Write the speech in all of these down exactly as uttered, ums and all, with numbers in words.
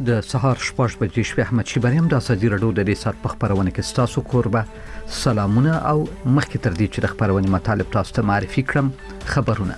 د سهار شپږ بجې شوې. احمد شیبانیم د ازادي راډیو د دې سات په خبرونه کې ستاسو کوربه سلامونه او مخکې تر دې چې د خبرونې مطالب تاسو ته معرفي کړم خبرونه.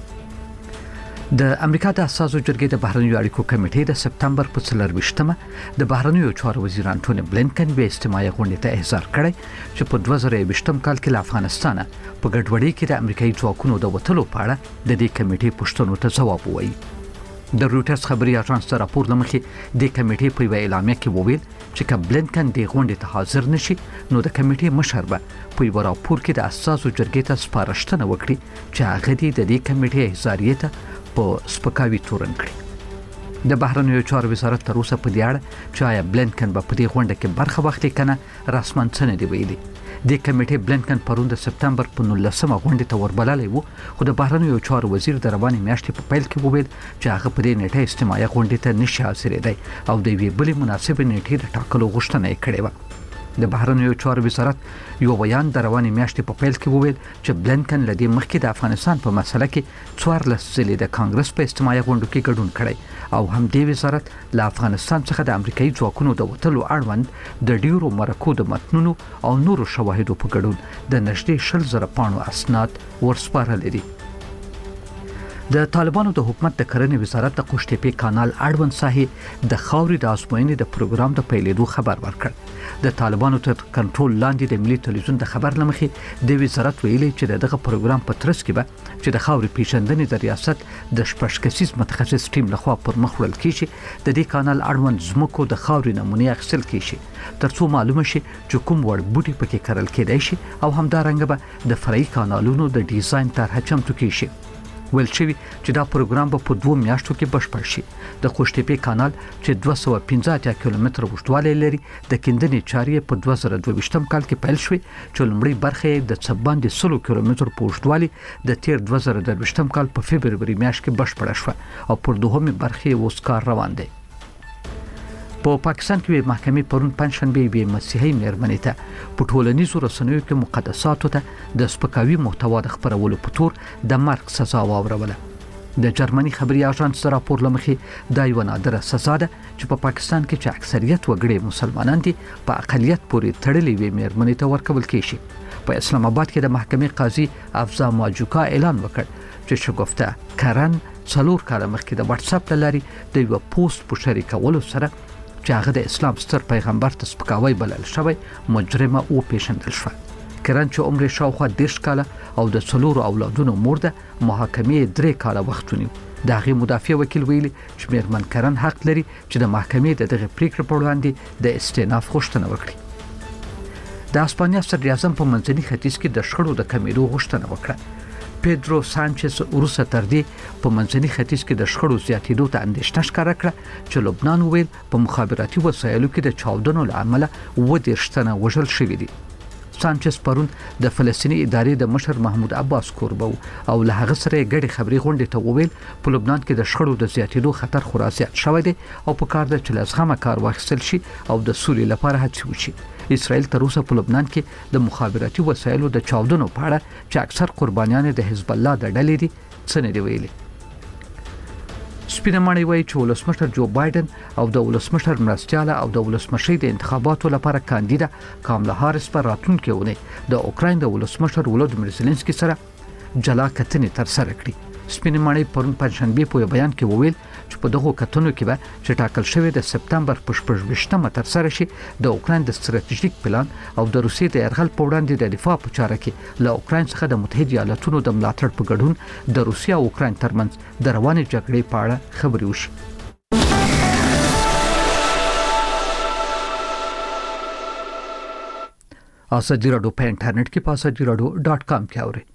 د امریکا د اساسو جرګې د بهرنیو اړیکو کمیټې د سپتمبر په څلرويشتمه د بهرنیو چارو وزیر انټونی بلینکن به استماعي غونډې ته احضار کړی چې په دوه زره یوویشتم کال کې له افغانستانه په ګډوډۍ کې د امریکایي ځواکونو د وټلو په اړه د دې کمیټې پوښتنو ته ځواب ووایي. د رويټرز خبري اژانس سره راپور لمخې د کمیټې په وینا اعلامیه کې وویل چې ک بلینکن د غونډې ته حاضر نشي نو د کمیټې مشر به په یو راپور کې د اساسو جرګې ته سپارښتنه وکړي چې هغه د دې کمیټې احضاریه ته په سپکاوي تورن کړي. د بهرنیو چارو وزارت تر اوسه په دې اړه چې آیا بلینکن به په دې غونډه کې برخه واخلي کنه رسماً څه نه دی ویلي. د کمیټې بلینکن پرون د سپتمبر په نولسمه غونډه ته وربللی وو خو د بهرنیو چارو وزیر د روانې میاشتې په پیل کې وویل چې هغه په دې نیټه استماعي غونډه ته نشي حاضرېدی او د یوې بلې مناسبې نیټې د ټاکلو غوښتنه یې کړې وه. د بهرنیو چارو وزارت یو بیان د روانې میاشتې په پیل کې وویل چې بلینکن له دې مخکې د افغانستان په مسله کې څوارلس ځلې د کانګرس په استماعي غونډو کې ګډون کړی او هم د وزارت له افغانستان څخه د امریکایي ځواکونو د وټلو اړوند د ډیرو مرکو د متنونو او نورو شواهدو په ګډون د نږدې شل زره پاڼو اسناد ورسپارل دي. د طالبانو د حکومت د کرنې وزارت د قوشتېپې کانال اړوند ساحې د خاورې د ازموینې د پروګرام د پیلېدو خبر ورکړ. د طالبانو تر کنټرول لاندې د ملي ټلویزیون د خبر لمخې د وزارت ویلي چې دغه پروګرام په ترڅ کې به چې د خاورې پیژندنې د ریاست د شپږ کسیز متخصص ټیم لخوا پر مخ وړل کیږي د دې کانال اړوند زمکو د خاورې نمونې اخیستل کیږي ترڅو معلومه شي چې کوم وړ بوټي پکې کرل کېدای شي او همدارنګه به د فرعي کانالونو د ډیزاین طرحه چمتو کیږي. ویل شوی چې دا پروګرام به په دوه میاشتو کې بشپړ شي. د قوشتېپې کانال چې دوه سوه پنځه اتیا کیلومتره اوږدوالی لري د کیندنې چارې په دوه زره دوه ویشتم کال کې پیل شوې چې لومړۍ برخه د څه باندې سلو کیلومتر په اوږدوالي د تیر دوه زره درویشتم کال په فبروري میاشت کې بشپړه شوه او پر دوهمې برخه اوس کار روان دی. په پاکستان کې محکمې پرون پنځشنبه بې مسیحي مېرمنې ته په ټولنیزو رسنیو کې مقدساتو ته د سپکاوي محتوا د خپرولو په تور د مرګ سزا واوروله. د جرمني خبري اژانس راپور لمخې دا یو نادره سزا ده چې په پاکستان کې چې اکثریت وګړي مسلمانان دي په اقلیت پورې تړلې وي مېرمنې ته ورکول کیږي. په اسلام آباد کې د محکمې قاضي افزا ماجوکا اعلان وکړ چې شګفته کرن څلور کاله مخکې د واتس اپ لارې د یو پوسټ په شریکولو سره چې هغه د اسلام ستر پیغمبر ته سپکاوی بلل شوی مجرمه او پیژندل شو. کرن چې عمر شاوخوا دېرش کاله او د څلورو اولادونو مور ده محاکمې درې کاله وخت ونیو. د هغې مدافع وکیل ویلي چې میرمن کرن حق لري چې د محکمې د دغه پریکړې په وړاندې د استئناف غوښتنه وکړي. د اسپانیا صدر اعظم په منځني ختیځ کې د شخړو د کمیدو غوښتنه وکړه. پیدرو سانچز وروسته تر دې په منځني ختیځ کې د شخړو زیاتېدو ته اندېښنه ښکاره کړه چې لبنان ویل په مخابراتي وسایلو کې د چاودنو له امله اووه دېرش تنه وژل شوي دي. سانچز پرون د فلسطیني ادارې د مشر محمود عباس کوربه او له هغه سره ګډې خبري غونډې ته وویل په لبنان کې د شخړو د زیاتېدو خطر خورا زیات شوی دی او په کار ده چې له زغمه کار واخیستل شي او د سولې لپاره هڅې وشي. اسرائیل تر اوسه په لبنان کې د مخابراتي وسایلو د چاودنو په اړه چې اکثر قربانیان د حزب الله د ډلې دي څه نه دی ویلي. سپینه ماڼۍ وایي چې ولسمشر جو بایدن او د ولسمشر مرستیاله او د ولسمشۍ د انتخاباتو لپاره کاندیدا کاملا هاریس پر راتلونکي اونۍ د اوکراین د ولسمشر ولودیمیر زيلنسکي سره جلا کتنې ترسره کړې. سپینه ماڼۍ پرون پنځشنبه په بیان کې وویل چې په دغه کتنو کې به چې ټاکل شوی د سپتمبر په شپږویشتمه ترسره شي د اوکراین د ستراتیژیک پلان او د روسیې د یرغل په وړاندې د دفاع په چاره کې له اوکراین څخه د متحده ایالاتونو د ملاتړ په ګډون د روسیې او اوکراین ترمنځ د روانې جګړې په اړه خبرې وشي. ازادي راډیو په انټرنیټ کې په ازادي راډیو ډاټ کام کې اورئ.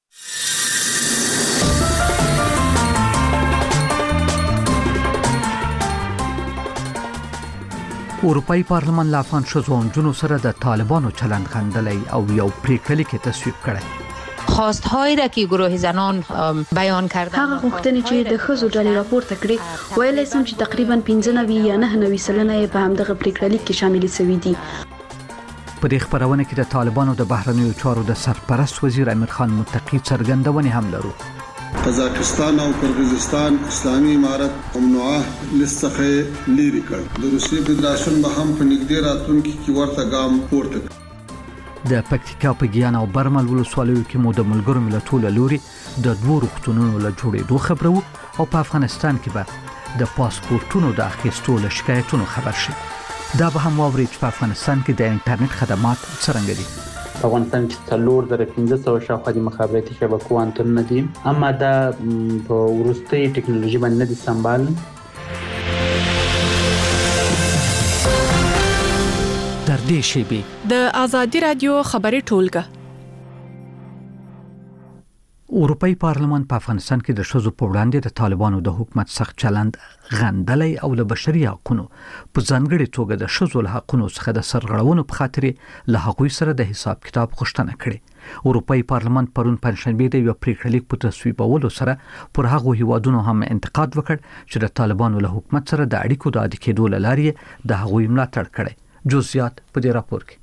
اروپאי پارلمان لا افغان شوزو انجونو سره د طالبانو چلند خندلای او یو پریکړه کې تصویب کړه. خواستهایی را که گروه زنان بیان کردن هغه غوښتنې چې د ښځو ډلې راپورته کړې ویلای سم چې تقریبا پنځه نوي یا نه نوي سلنه یې په همدغه پریکړه کې شامل شوي دي. په دې خبرونه کې د طالبانو د بهرنیو چارو د سرپرست وزیر امیر خان متقی څرګندونه هم لرو. قزاقستان او قرغیزستان اسلامي امارت ممنوعه لسخه لري کړ. د روسیې فدراسیون به هم په نږدې راتلونکي کې ورته ګام پورته کړي. د پکتیکا په ګیان او برمل ولسوالیو کې مو د ملګرو ملتونو لوري د دوه روغتونونو له جوړېدو خبره وو او په افغانستان کې به د پاسپورتونو د اخیستو له شکایتونو خبر شي. دا به هم واوري چې په افغانستان کې د انټرنیټ خدمات څنګه دي. په افغانستان کې څلور زره پنځه سوه شاوخوا د مخابراتي شبکو انتنونه دي، اما دا په وروستۍ ټکنالوژي باندې نه دي سمبال. در دې شیبې د آزادي رادیو خبري ټولګه. اروپאי پارلمان په افغانستان کې د شذو په وړاندې د طالبانو د حکومت سخت چلند غندلې او له بشري حقوقو په ځانګړي توګه د شذو له حقوقو څخه د سرغړونو په خاطر له هغوی سره د حساب کتاب غوښتنه کړې. اروپאי پارلمان پرون پنځشنبه د یو پریکړه لیک په تصویبولو سره پر هغو هیوادونو هم انتقاد وکړ چې د طالبانو له حکومت سره د اړیکو د عادي کېدو لارې د هغوی ملاتړ کړي. جزئیات په دې راپور کې.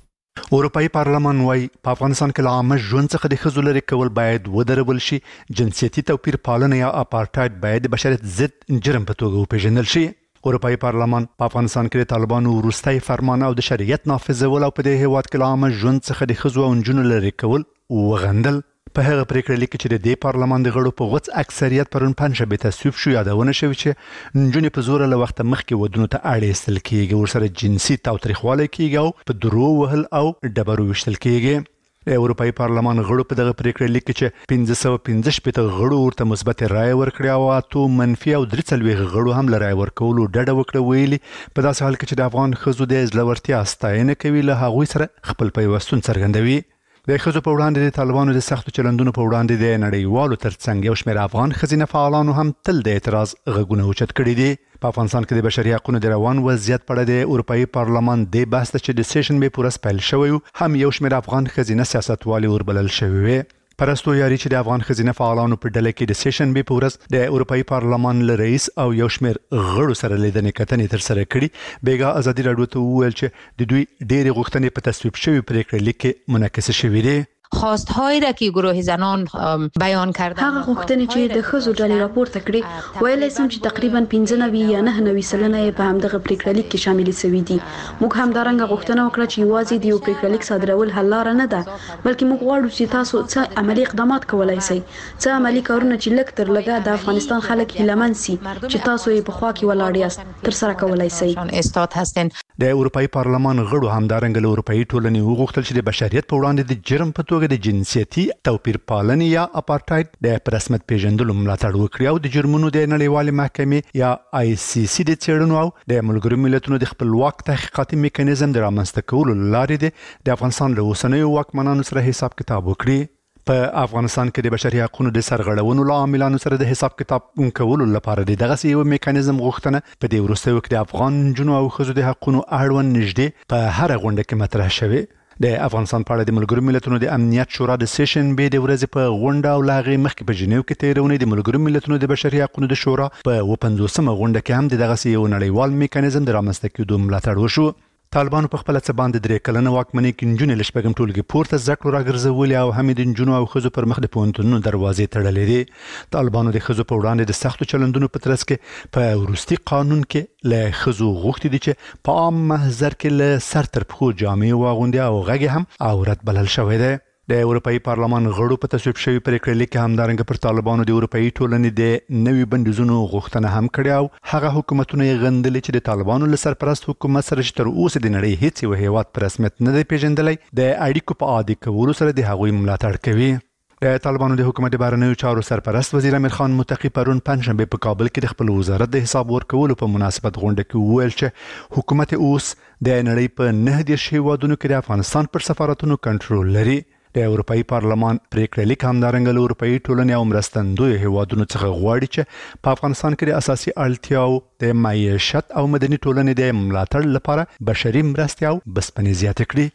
اروپאי پارلمان وايي په افغانستان کې عامه ژوند څخه د ښځو لرې کول باید ودرول شي. جنسيتي توپیر پالنه یا اپارټایډ باید د بشریت ضد جرم په توګه وپیژندل شي. اروپאי پارلمان په افغانستان کې د طالبانو وروستي فرمان او د شریعت نافذول او په دې هیواد کې عامه ژوند څخه د ښځو او نجونو لرې کول وغندل. په هغه پریکړه لیک چې د دې پارلمان د غړو په غوڅ اکثریت پرون پنځشنبه تصویب شو، یادونه شوې چې نجونې په زور له وخت مخکې ودونو ته اړ ایستل کیږي، ورسره جنسي تاوتریخوالی کیږي او په درو وهل او ډبرو وشتل کیږي. اروپאי پارلمان غړو په دغه پریکړه لیک چې پنځه سوه پنځه شپږ غړو ورته مثبت رائے ورکړه او اته منفي او درې څلوېښت غړو هم رائے ورکولو ډډه وکړه. ویلي په داسې حال کې چې د افغان ښځو د زړورتیا ستاینه کوي، له هغوی سره خپل پیوستون څرګندوي. د ښځو په وړاندې د طالبانو د سختو چلندونو په وړاندې د نړیوالو ترڅنګ یو شمېر افغان ښځینه فعالانو هم تل د اعتراض غږونه اوچت کړي دي. په افغانستان کې د بشري حقوقو د روان وضعیت په اړه د اروپאי پارلمان د بحث چې د سیشن به پوره سپیل شوی هم یو شمېر افغان ښځینه سیاستوالي وربلل شوی وي. پرستو یاري چې د افغان ښځینه فعالانو په ډله کې د سیشن به پورس د اروپאי پارلمان له رئیس او یو شمېر غړو سره لیدنې کتنې تر سره کړي. بیګا ازادي راډیو ته وویل چې د دوی ډېرې غوښتنې په تصویب شوی پریکړه لیک کې منعکس شوې دي. خواستهایی را که گروه زنان بیان کردن، هغه غوښتنې چې د ښځو ډلې راپورته کړې، ویلای سم چې تقریبا پنځه نوي یا نه نوي سلنه یې په همدغه پریکړه لیک کې شامل شوي دي. موږ همدارنګه غوښتنه وکړه چې یوازې د یو پریکړه لیک صادرول حل لاره نه ده، بلکې موږ غواړو چې تاسو څه عملی اقدامات کولای شئ، څه عملی کارونه چې لږ تر لږه د افغانستان خلک هیلهمن سي چې تاسو یې په خوا کې ولاړ یاست تر سره کولای شئ. استاد هستین. د اروپאי پارلمان غړو همدارنګه له اروپאי ټولنې وغوښتل چې د بشریت په وړاندې د جرم په توګه د جنسيتي توپیر پالنې یا اپارټایډ د رسمیت پیژندلو ملاتړ وکړي او د جرمونو د نړیوالې محکمې یا آی سی سی د څېړنو او د ملګرو ملتونو د خپلواک تحقیقاتي میکانیزم د رامنځته کولو لارې د افغانستان له اوسنیو واکمنانو سره حساب کتاب وکړي. په افغانستان کې د بشري حقوقو د سرغړونو له عاملانو سره د حساب کتاب کولو لپاره د دغه یو میکانیزم غوښتنه په دې وروستیو کې د افغان جنو او ښځو د حقوقو اړوند نږدې په هر غونډه کې مطرح شوه. د افغانستان په اړه د ملګرو ملتونو د امنیت شورا د سیشن به د ورځې په غونډه او لاغې مخکې په جنیو کې تیرونې د ملګرو ملتونو د بشري حقوقو د شورا په پنځوسمه غونډه کې هم دغه یو نړیوال میکانیزم د رامنځته کېدو ملاتړ وشو. طالبانو په خپل څه باندې درې کلنه واکمنۍ کې نجونې له شپږم ټولګي پورته زده کړو راګرځولې او هم د نجونو او ښځو پر مخ د پوهنتونونو دروازې تړلې دي. طالبانو د ښځو په وړاندې د سختو چلندونو په ترڅ کې په وروستي قانون کې له ښځو غوښتي دي چې په عام محضر کې له سر تر پښو جامې واغوندي او غږ هم عورت بلل شوی دی. د اروپאי پارلمان غړو په تصویب شوی پریکړه لیک همدارنګه پر طالبانو د اروپאי ټولنې د نوي بندیزونو غوښتنه هم کړې او هغه حکومتونه یې غندلې چې د طالبانو له سرپرست حکومت سره چې تر اوسه د نړۍ هیڅ یو هیواد په رسمیت نه دی پیژندلی د اړیکو په عادي کولو سره د هغوی ملاتړ کوي. د طالبانو د حکومت بهرنیو چارو سرپرست وزیر امیر خان متقی پرون پنځشنبه په کابل کې د خپل وزارت د حساب ورکولو په مناسبت غونډه کې وویل چې حکومت اوس د نړۍ په نه دېرش هیوادونو کې د افغانستان پر سفارتونو کنټرول لري. د اروپאי پارلمان پریکړه لیک همدارنګه له اروپאי ټولنې او مرستندوی هیوادونو څخه غواړي چې په افغانستان کې د اساسي اړتیاو د معیشت او مدني ټولنې د ملاتړ لپاره بشري مرستې او بسپنې زیاتې کړي.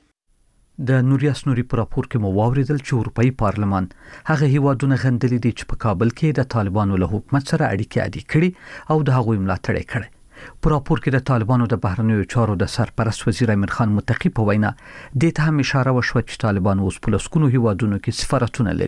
د نوریاس نوري په راپور کې مو واوریدل چې اروپאי پارلمان هغه هیوادونه غندلي دي چې په کابل کې د طالبانو له حکومت سره اړیکې عادي کړي او د هغوی ملاتړ یې کړی. په راپور کې د طالبانو د بهرنیو چارو د سرپرست وزیر امیر خان متقی په وینا د ته هم اشاره وشوه چې طالبان اوس په لسګونو هیوادونو کې سفارتونه لري.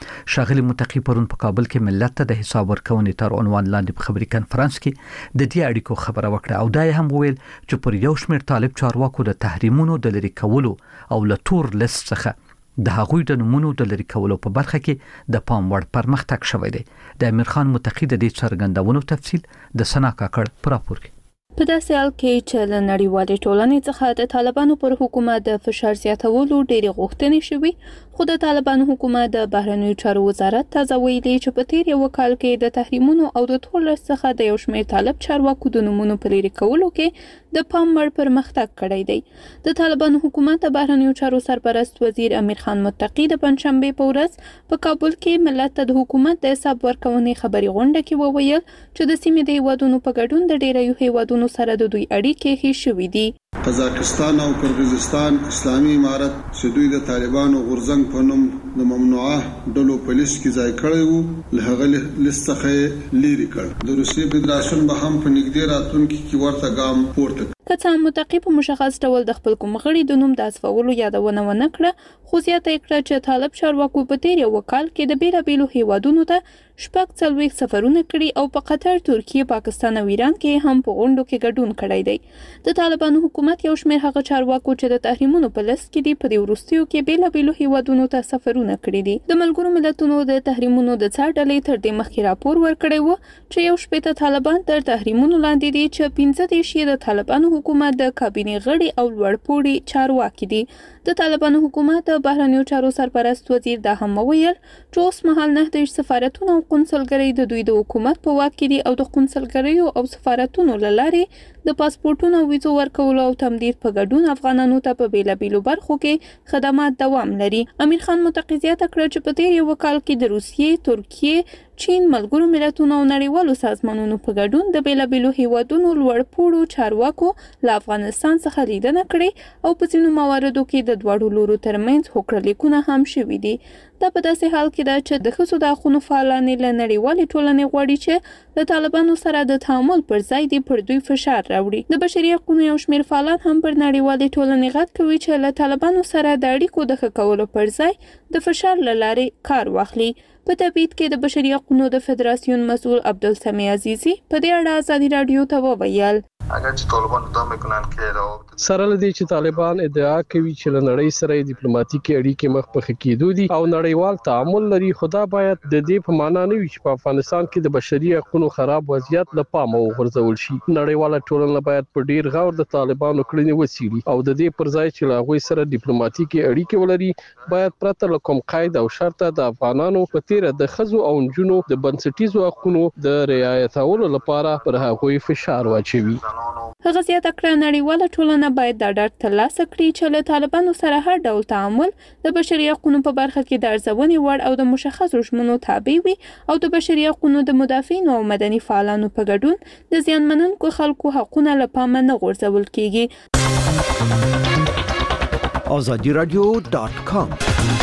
شاغلي متقی پرون په کابل کې ملت ته د حساب ورکونې تر عنوان لاندې په خبري کانفرنس کې د دې اړیکو خبره وکړه او دا هم ویل چې پر یو شمېر طالب چارواکو د تحریمونو د لری کولو او لتور لست څخه د هغوی د نمونو د لری کولو په برخه کې د پام وړ پرمختګ شوی دی. د امیر خان متقی د دې څرګندونو تفصیل د سنا کاکړ پر راپور کې. په داسې حال کې چې له نړیوالې ټولنې څخه د طالبانو پر حکومت د فشار زیاتولو ډېرې غوښتنې شوې، خو د طالبانو حکومت د بهرنیو چارو وزارت تازه ویلي چې په تیر یو کال کې د تحریمونو او د تورلس څخه د یو شمېر طالب چارواکو د نمونو په لرې کولو کې د پام وړ پرمختګ کړی دی. د طالبانو حکومت د بهرنیو چارو سرپرست وزیر امیر خان متقی د پنځشنبه په ورځ په کابل کې ملت ته د حکومت د حساب ورکونې خبري غونډه کې وویل چې د سیمې د هیوادونو په ګډون د ډیرو هیوادونو سره د دوی اړیکې ښې شوې دي. قزاقستان او قرغیزستان اسلامي امارت چې دوی د طالبانو غورځنګ په نوم د ممنوعه ډلو په لیست کې ځای کړی وو له هغه لیست څخه لیرې کړ. د روسیې فدراسیون به هم په نږدې راتلونکي کې ورته ګام پورته که څه متقی په مشخص ډول د خپل کوم غړي د نوم د حذفولو یادونه ونه کړه، خو زیاته کړه چې طالب چارواکو په تیر یو کال کې د بیلابیلو هیوادونو ته شپږ څلوېښت سفرونه کړي او په قطر، ترکیه، پاکستان او ایران کې هم په غونډو کې ګډون کړی دی. د طالبانو حکومت یو شمېر هغه چارواکو چې د تحریمونو په لست کې دي په دې وروستیو کې بیلابیلو هیوادونو ته سفرونه کړي دي. د ملګرو ملتونو د تحریمونو د څار ډلې تر دې مخکې راپور ورکړی و چې یو شپېته طالبان تر تحریمونو لاندې دي چې پنځه دېرش یې د طالبانو حکومت د کابینې غړي او لوړپوړي چارواکي دي. د طالبانو حکومت د بهرنیو چارو سرپرست وزیر دا هم وویل چې اوس مهال نه د سفارتونو او قونسلګرۍ د دوی د حکومت په واک کې دي او د قونسلګریو او سفارتونو له لارې د پاسپورتونو او ویزو ورکولو او تمدید په ګډون افغانانو ته په بیلابیلو برخو کې خدمات دوام لري. امیر خان متقی زیاته کړه چې په تیر یو کال کې د روسیې، ترکیې، چین، ملګرو ملتونو او نړیوالو سازمانونو په ګډون د بیلابیلو هیوادونو لوړپوړو چارواکو له افغانستان څخه لیدنه کړې او په ځینو مواردو کې د دواړو لورو ترمنځ هوکړه لیکونه هم شوي دي. دا په داسې حال کې ده چې د ښځو د حقونو فعالانې له نړیوالې ټولنې غواړي چې له طالبانو سره د تعامل پر ځای دې پر دوی فشار راوړي. د بشري حقونو یو شمېر فعالان هم پر نړیوالې ټولنې غږ کوي چې له طالبانو سره د اړیکو د ښه کولو پر ځای د فشار له لارې کار واخلي. په تبعید کې د بشري حقونو د فدراسیون مسؤل عبدالسمیع عزیزی په دې اړه ازادي رادیو ته وویل اگر چې طالبان ادعا میکنن که روابط سره لدی چې طالبان ادعا کوي چې له نړۍ سره ډیپلوماټیکي اړیکې مخ په کېدو دي او نړیوال تعامل لري، خدا باید د دې په معنا نه وي چې په افغانستان کې د بشري حقوقو خراب وضعیت له پامه وغورځول شي. نړیواله ټولنه باید په ډیر غور د طالبانو کړنې وڅېړي او د دې پر ځای چې له هغوی سره ډیپلوماټیکي اړیکې ولري باید پرته له کوم قید او شرط د افغانانو په تیر د ښځو او نجونو د بنسټیزو حقوقو د رعایتولو لپاره پر هغوی فشار واچوي. هغه زیاته کړه نړیواله ټولنه باید دا ډاډ ترلاسه کړي چې له طالبانو سره هر ډول تعامل د بشري حقوقو په برخه کې د ارزونې وړ او د مشخصو ژمنو تابع وي او د بشري حقوقو د مدافعینو او مدني فعالانو په ګډون د زیانمنونکو خلکو حقونه له پامه نه غورځول کیږي. آزادی رادیو ډاټ کام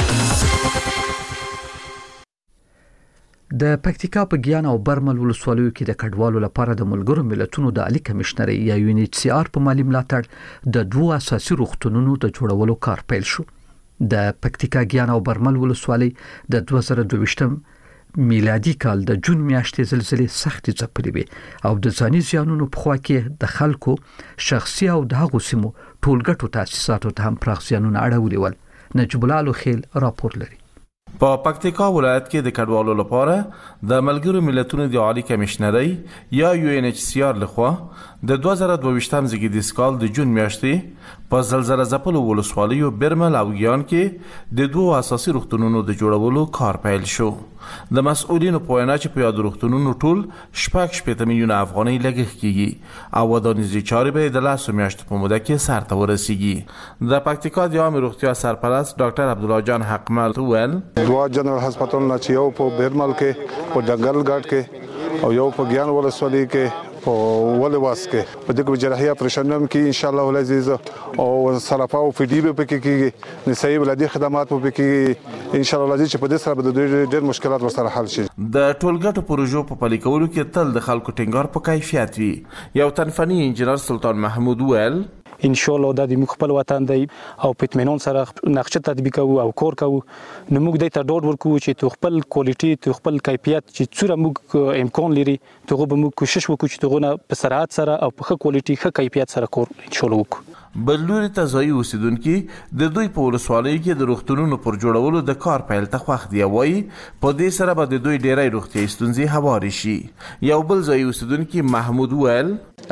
د پکتیکا په ګیان او برمل ولسوالیو کې د کډوالو لپاره د ملګرو ملتونو د عالی کمشنري یا یو ان ایچ سی آر په مالی ملاتړ د دوه اساسي روغتونونو د جوړولو کار پیل شو. د پکتیکا ګیان او برمل ولسوالۍ د دوه زره دوه ویشتم میلادي کال د جون میاشتې زلزلې سختې ځپلې وي او د ځاني زیانونو په خوا کې د خلکو شخصي او د هغو سیمو ټولګټو تاسیساتو ته هم پراخ زیانونه اړولي ول. نجیب الله الخیل راپور لري. په پکتیکا ولایت کې د کډوالو لپاره د ملګرو ملتونو د عالی کمشنري یا یو ان ایچ سی آر لخوا د دوه زره دوه ویشتم زیږدیز کال د جون میاشتې په زلزلې ځپلو ولسوالیو برمل او ګیان کې د دوه اساسي روغتونونو د جوړولو کار پیل شو. د مسؤلینو په وینا چې په یاد روغتونونو ټول شپږ شپږ میلیونه افغانۍ لګښت کیږي او ودانیزي چارې به د لاسو میاشتو په موده کې سر ته ورسیږي. د پکتیکا د عامه روغتیا سرپرست ډاکټر عبدالله جان حقمل وویل دوه جنرال هسپتالونه چې یو په برمل کې په ډنګل ګاټ کې او یو په ګیان ولسوالۍ کې په ولواس کې په دغه جراحي اپریشنوم کې ان شاء الله ولعزیز او صرفه او فدی به پکې کېږي نسایي ولادي خدمات به پکې ان شاء الله ولعزیز چې په دې سره به ډېر مشکلات ورسره حل شي. د ټولګټو پروژو په پلي کولو کې تل د خلکو ټینګار په کیفیت وي. یو تنفني انجنیر سلطان محمود ویل ان شاء الله د دې خپل وطن دی او په اطمینان سره نقشه تطبیق کوو او کور کوو نو موږ د ته ډاډ ورکوو چې تو خپل کوالټي تو خپل کیفیت چې څوره موږ امکان لري ته به موږ کوشش وکړو چې تغونه په سرعت سره او په ښه کوالټي ښه کیفیت سره کور ان شاء الله وکړو. بلوري ته ځای اوسیدونکي د دوی په ولسوالۍ کې د روغتونونو پر جوړولو د کار پیل ته خوښ دي وایي په دې سره به د دوی ډېری روغتیایي ستونزې هوارې شي. یو بل ځای اوسیدونکي محمود وویل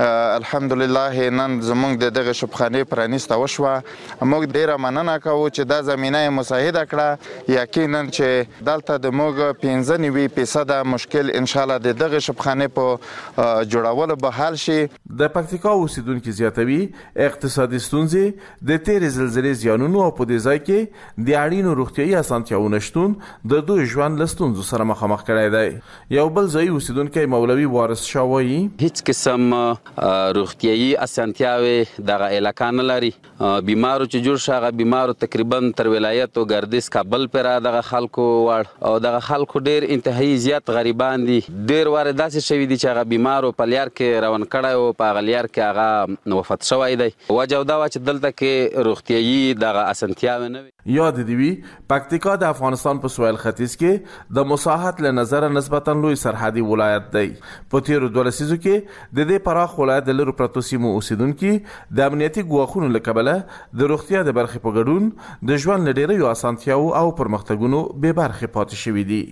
الحمدلله نن زموږ د دغه شپخانې پرانیسته وشوه. موږ ډیره مننه کوو چې دا زمینه مساعده کړه. یقینا چې دلته د موږ پنځه نوي فیصد مشکل ان شاء الله د دغه شپخانې په جوړولو به حل شي. د پکتیکا اوسیدونکي زیاتوي اقتصادي ستونزې د تیرې زلزلې زیانونو او په دې ځای کې د اړینو روغتیایي اسانتیاوو نشتون د دوی ژوند له ستونزو سره مخامخ کړی دی. یو بل ځای اوسیدونکی مولوي وارث شاه وایي هیڅ قسم روغتیایي اسانتیاوې دغه علاقه نه لري. بیمارو چې جوړ شغه بیمارو تقریبا تر ولایت او ګردیز کابل پر دغه خلکو وړ او دغه خلکو ډیر انتهایی زیات غریبان دي. ډیر واره داسې شوی دي چې هغه بیمارو په لیار کې روان کړی او په هغه لیار کې هغه وفات شوی دی. وجه دا و چې دلته کې روغتیایي دغه اسانتیاوې نه وي. یاد دی وی پکتیکا د افغانستان په سویل ختیځ کې د مساحت له نظر نسبتا لوی سرحدي ولایت دی. په تیرو دوه لسیزو کې د دې پراخ ولایت د لرو پرتو سیمو اوسیدونکي د امنیتي ګواښونو له کبله د روغتیا د برخې په ګډون د ژوند له ډیریو اسانتیاوو او پرمختګونو بې برخې پاتې شوي دي.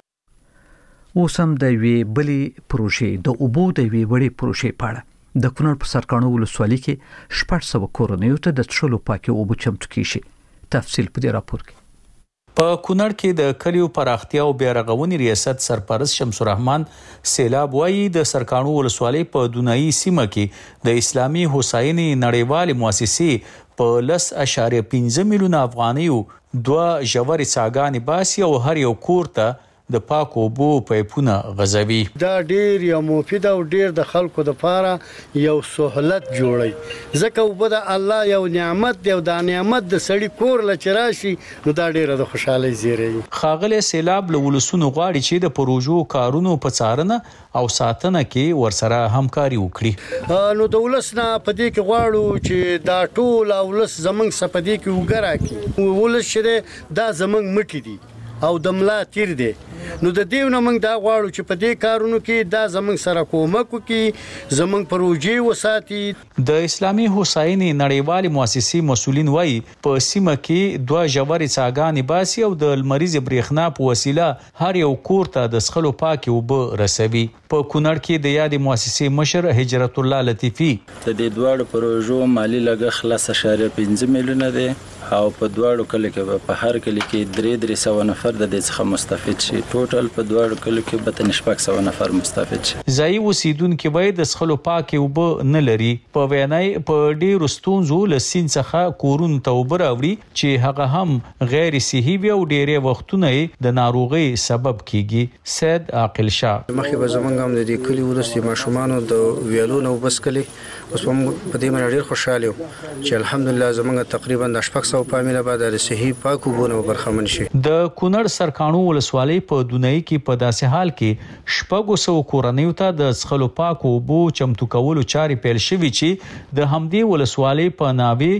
اوس هم د یوې بلې پروژې د اوبو د یوې وړې پروژې په اړه د کونړ په سرکاڼو ولسوالۍ کې شپږ سوه کورنیو ته د څښلو پاکې اوبه چمتو کیږي. تفصیل په دې راپور کې. په کونړ کې د کلیو پراختیا او بیارغونې ریاست سرپرست شمس الرحمن سیلاب وایي د سرکاڼو ولسوالۍ په دونایي سیمه کې د اسلامي هوساینې نړیوالې مؤسسې په لس اشاریه پنځه میلیونه افغانیو دوه ژورې څاګانې باسي او هر یو کور ته د پاکو اوبو پایپونه غځوي. دا ډیر یو مفید او ډیر د خلکو د پاره یو سہولت جوړي ځکه اوبه د الله یو نعمت دی او دا نعمت د سړی کور لچراشي نو دا ډیره د خوشحالي زیری. خاغله سیلاب له ولسونو غواړي چې د پروژو کارونو په څارنه او ساتنه کې ورسره همکاري وکړي. نو د ولسنا په دې کې غواړو چې دا ټول ولس زمنګ سپدې کې وګراکي ولس شه دا زمنګ مټي دي او د ملا تیر دی. نو د دیو نه موږ دا غواړو چې په دې کارونو کې دا زمنګ سره کومک وکړي زمنګ پروژې وساتي. د اسلامي هوساینې نړیوالې مؤسسې مسولین وایي په سیمه کې دوه ژورې څاګانې باسي او د لمریزې برېښنا په وسیله هر یو کور ته د څښلو پاکې اوبه رسوي. په کونړ کې د یادې مؤسسې مشر هجرت الله لطیفي د دې دواړو پروژو مالی لګښت لس اشاریه پنځه میلیونه دی او په دواړو کلو کې په هر کلي کې درې درې سوه نفر د دې څخه مستفید شي. ټوټل په دواړو کلو کې به تر شپږ سوه نفر مستفید شي. ځایي اوسیدونکي باید د څښلو پاکې اوبه نه لري. په وینای په ډېرو ستونزو له سیند څخه کورونو ته اوبه راوړي چې هغه هم غیر صحي وي او ډېری وختونه د ناروغۍ سبب کیږي. سید عاقل شاه مخکې به زمونږ هم د دې کلي ولس د ماشومانو د ویالو نه اوبه څښلې. اوس هم په دې باندې ډېر خوشحاله یو چې الحمدلله زمونږ تقریبا د شپږ سوه فامیله به د صحي پاکو اوبو نه برخمن شي. د کونړ سرکاڼو ولسوالۍ په دونایي کې په داسې حال کې شپږ سوه کورنیو ته د څښلو پاکو اوبو چمتو کولو چارې پیل شوي چې د همدې ولسوالۍ په ناوې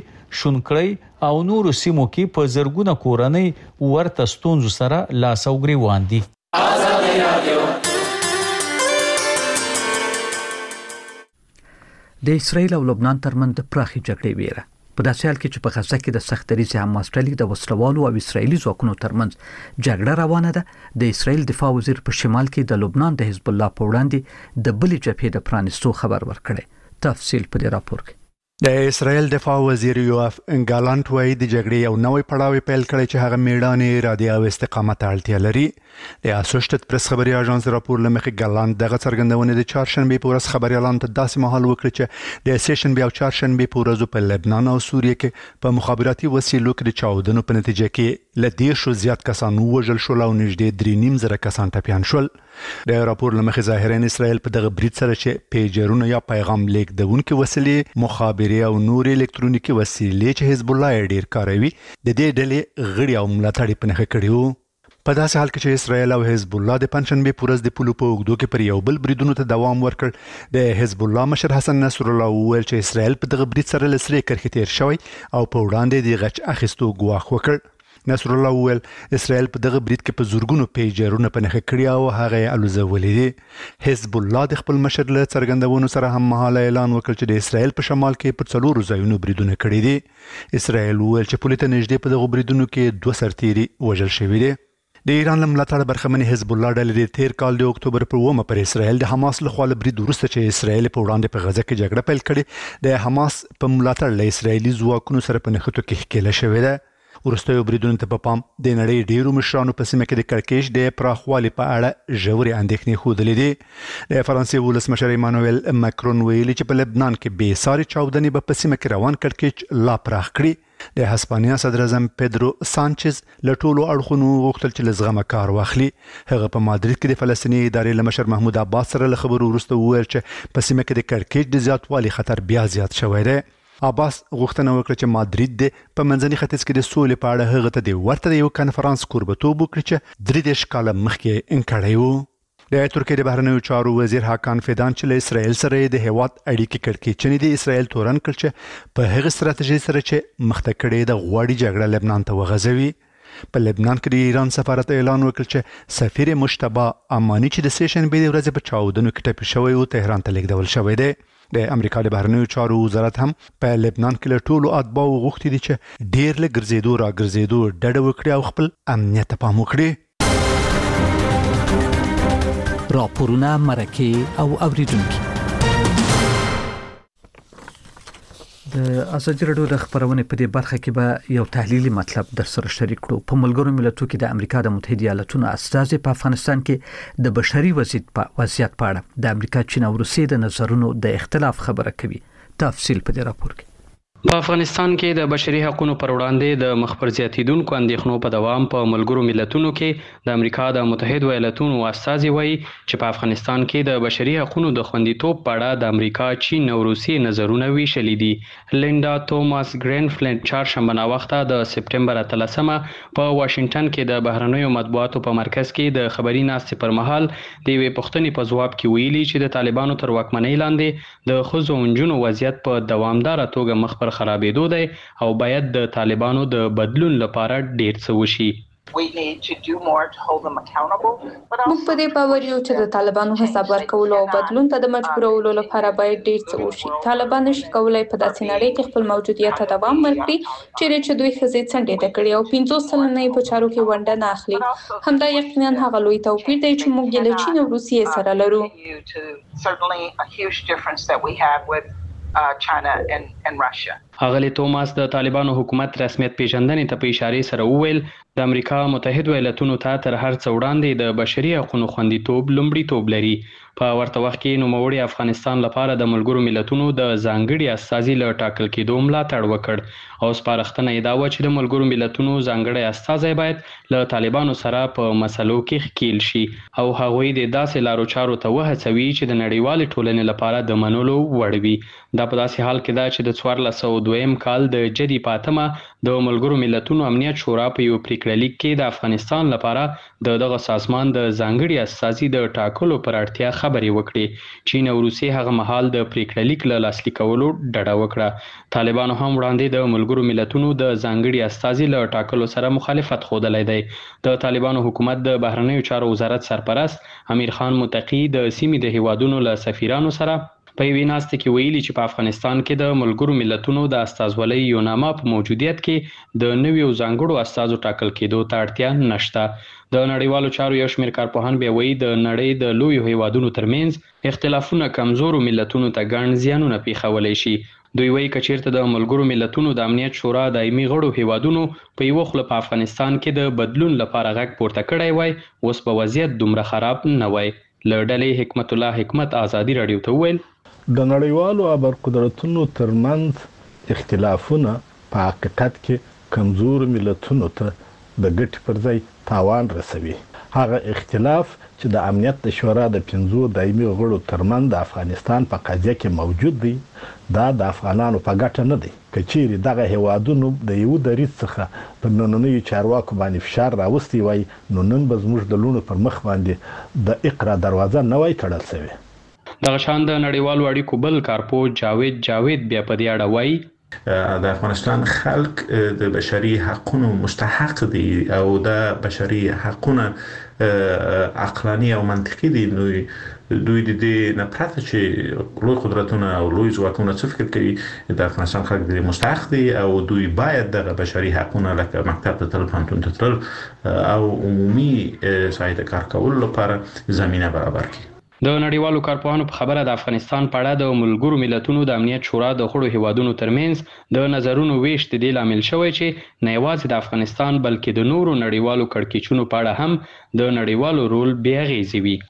شونکړی او نورو سیمو کې په زرګونه کورنۍ ورته ستونزو سره لاس او ګریوان دي. د اسرایل او لبنان ترمنځ د پراخې جګړې ویره په داسې حال کې چې په غزه کې د سختریزې حماس ډلې د وسلوالو او اسرایلی ځواکونو ترمنځ جګړه روانه ده. د اسرایل دفاع وزیر په شمال کې د لبنان د حزب الله په وړاندې د بلې جبهې د پرانیستو خبر ورکړي. تفصیل په دې راپور کې. د اسرائیل دفاع وزیر یوآف ګالانت وایي د جګړې یو نوې پړاو پیل کړی چې هغه میړانې اراده او استقامت اړتیا لري. د اسوشیټډ پریس خبري اژانس راپور لمخې ګالانت دغه څرګندونه د چهارشنبه په ورځ خبريالانو ته داسې مهال وکړي چې د سیشن بیا چهارشنبه په ورځ په لبنان او سوریه کې په مخابراتي وسیلو کې د چاودنو په نتیجه کې لدې شو زیات کسان وژل شول او نږدې درې نیم زره کسان ټپيان شول. د راپور لمخې ظاهرا اسرائیل په دغه برید سره چې پیجرونه یا پیغام لیکدونکو وسیلې مخابري او نور الکترونیکي وسیلې چې حزب الله ډیر کاروي د دې ډلې غړي او ملاتړي په نخښه کړیو. په داسې حال کې چې اسرائیل او حزب الله د پنځشنبه پورز د پولو په اوږدو کې پر یو بل بریدونو ته دوام ورکړ، د حزب الله مشر حسن نصر الله وویل چې اسرائیل په دغه برید سره له سرې کرښې تیر شوی او په وړاندې د غچ اخیستو ګواښ وکړ. نصر الله وویل اسرائیل په دغه برید کې په زورګونو پیجرونه په نښه کړي او هغه یې الوزولي دي. حزب الله د خپل مشر له څرګندونو سره هم مهاله اعلان وکړ چې د اسرائیل په شمال کې پر څلورو ځایونو بریدونه کړي دي. اسرائیل وویل چې پولیس ته نږدې په دغه بریدونو کې دوه سرتیري وژل شوي دي. د ایران له ملاتړ برخمن حزب الله ډلې د تیر کال د اکتوبر پر اوومه پر اسرائیل د حماس لخوا له برید وروسته چې اسرائیل په وړاندې په غزه کې جګړه پیل کړې د حماس په ملاتړ له اسرائیلي ځواکونو سره په نښتو کې ښکېله شوې ده. وروستیو بریدونو ته په پام د نړۍ ډیرو مشرانو په سیمه کې د کړکېچ د پراخوالي په اړه ژورې اندېښنې ښودلې دي. د فرانسې ولسمشر ایمانوئل ماکرون ویلي چې په لبنان کې بې ساري چاودنې به په سیمه کې روان کړکېچ لا پراخ کړي. د هسپانیا صدر اعظم پیدرو سانچز له ټولو اړخونو غوښتل چې له زغمه کار واخلي. هغه په مادرید کې د فلسطیني ادارې له مشر محمود عباس سره له خبرو وروسته وویل چې په سیمه کې د کړکېچ د زیاتوالي خطر بیا زیات شوی دی. عباس غوښتنه وکړه چې مادرید د په منځني ختیځ کې د سولې په اړه هغه ته د ورته یو کنفرانس کوربتوب وکړي چې درې دېرش کاله مخکې انکړی و. د ترکیې د بهرنیو چارو وزیر حاکان فیدان چې له اسرائیل سره د هیواد اړیکې کړکېچنې د اسرائیل تورن کړ چې په هغه ستراتیژي سره چې مخته کړې د غواړي جګړه لبنان ته وغځوي. په لبنان کې د ایران سفارت اعلان وکړ چې سفیر مشتبه امانی چې د سه شنبې د ورځې په چاودنو کې ټپي شوی او تهران ته لیږدول شوی دی. د امریکا د بهرنیو چارو وزارت هم په لبنان کې له ټولو اتباعو غوښتي دي چې ډیر له ګرځېدو را ګرځېدو ډډه وکړي او خپل امنیت ته پام وکړي. راپورونه، مرکې او اوریدونکي. د ازادي راډیو د خبرونې په دې برخه کې به یو تحلیلي مطلب در سره شریک کړو. په ملګرو ملتونو کې د امریکا د متحده ایالاتونو استازي په افغانستان کې د بشري وضعیت په وضعیت په اړه د امریکا، چین او روسیې د نظرونو د اختلاف خبره کوي. تفصیل په دې راپور کې. په افغانستان کې د بشري حقوقو پر وړاندې د مخ پر زیاتیدونکو اندېښنو په دوام په ملګرو ملتونو کې د امریکا د متحده ایالاتونو استازي وایي چې په افغانستان کې د بشري حقوقو د خوندیتوب په اړه د امریکا، چین او روسیې نظرونه ویشلي دي. لیندا توماس ګرینفلند چهارشنبه ناوخته د سپټمبر اتلسمه په واشنگټن کې د بهرنیو مطبوعاتو په مرکز کې د خبري ناستې پر مهال د یوې پوښتنې په ځواب کې ویلي چې د طالبانو تر واکمنۍ لاندې د ښځو او نجونو وضعیت په دوامداره توګه مخ پر خرابېدو دی او باید د طالبانو د بدلون لپاره ډیر څه وشي. موږ په دې باور یو چې د طالبانو حساب ورکولو او بدلون ته د مجبورولو لپاره باید ډیر څه وشي. طالبان نشي کولای په داسې نړۍ کې خپل موجودیت ته دوام ورکړي چې دوی ښځې څنډې ته کړي او پنځوس سلنه یې په چارو کې ونډه نه اخلي. همدا یقینا هغه لوی توپیر دی چې موږ له چین او روسیې سره لرو. China and and Russia. اغلی توماس د طالبانو حکومت رسمیت پیژندنې ته په اشاره سره وویل د امریکا متحده ایالاتونو ته تر هر څه وړاندې د بشري حقوقو خوندیتوب لومړیتوب لري. په ورته وخت کې نوموړي افغانستان لپاره د ملګرو ملتونو د ځانګړي استازي له ټاکل کېدو ملاتړ وکړ او سپارښتنه یې دا وه چې د ملګرو ملتونو ځانګړی استازی باید له طالبانو سره په مسلو کې ښکیل شي او هغوی د داسې لارو چارو ته وهڅوي چې د نړیوالې ټولنې لپاره د منلو وړ وي. دا په داسې حال کې ده چې د څوارلس سوه دویم کال د جدي په اتمه د ملګرو ملتونو امنیت شورا په یو پریکړه لیک کې د افغانستان لپاره د دغه سازمان د ځانګړي استازي د ټاکلو پر اړتیا خبرې وکړې. چین او روسیې هغه مهال د پریکړه لیک له لاسلیک کولو ډډه وکړه. طالبانو هم وړاندې د ملګرو ملتونو د ځانګړي استازي له ټاکلو سره مخالفت ښودلی دی. د طالبانو حکومت د بهرنیو چارو وزارت سرپرست امیر خان متقي د سیمې د هیوادونو له سفیرانو سره په یوې ناستې کې ویلي چې په افغانستان کې د ملګرو ملتونو د استازولۍ یو نامه په موجودیت کې د نویو ځانګړو استازو ټاکل کېدو ته اړتیا نشته. د نړیوالو چارو یو شمېر کارپوهان بیا وایي د نړۍ د لویو هیوادونو ترمنځ اختلافونه کمزورو ملتونو ته ګڼ زیانونه پیښولی شي. دوی وایي که چیرته د ملګرو ملتونو د امنیت شورا دایمي غړو هیوادونو په یوه خوله په افغانستان کې د بدلون لپاره غږ پورته کړی وای اوس به وضعیت دومره خراب نه وای. له ډلې حکمت الله حکمت ازادي راډیو ته وویل د نړیوالو ابرقدرتونو ترمنځ اختلافونه په حقیقت کې کمزور ملتونو ته د ګټې پر ځای تاوان رسوي. هغه اختلاف چې د امنیت د شورا د پنځو دایمي غړو ترمن د افغانستان په قضیه کې موجود دی دا د افغانانو په ګټه نه دی. کچېری دغه هیوادونو د یو دریځ څخه په نننیو چارواکو باندې فشار راوستي وای نو نن به زموږ د لونو پر مخ باندې د اقرا دروازه نه وای تړل شوې. دغه شان د نړیوالو اړیکو بل کارپوه جاوید جاوید بیا په دې اړه وایي د افغانستان خلک د بشري حقوقو مستحق دي او د بشري حقوقو عقلاني او منطقي دي. نو دوی د دې نه پرته چې لوی قدرتونه او لوی ځواکونه څه فکر کوي د افغانستان خلک د مستحق دي او دوی باید د بشري حقوقو لکه مکتب ته تل پانتون ته تل او عمومي ساحه کار کول لپاره زمينه برابر کړي. د نړیوالو کارپوهانو په خبره د افغانستان په اړه د ملګرو ملتونو د امنیت شورا د غړو هیوادونو ترمنځ د نظرونو ویش د دې لامل شوی چې نه یوازې د افغانستان بلکې د نورو نړیوالو کړکېچونو په اړه هم د نړیوالو رول بې اغېزې وي.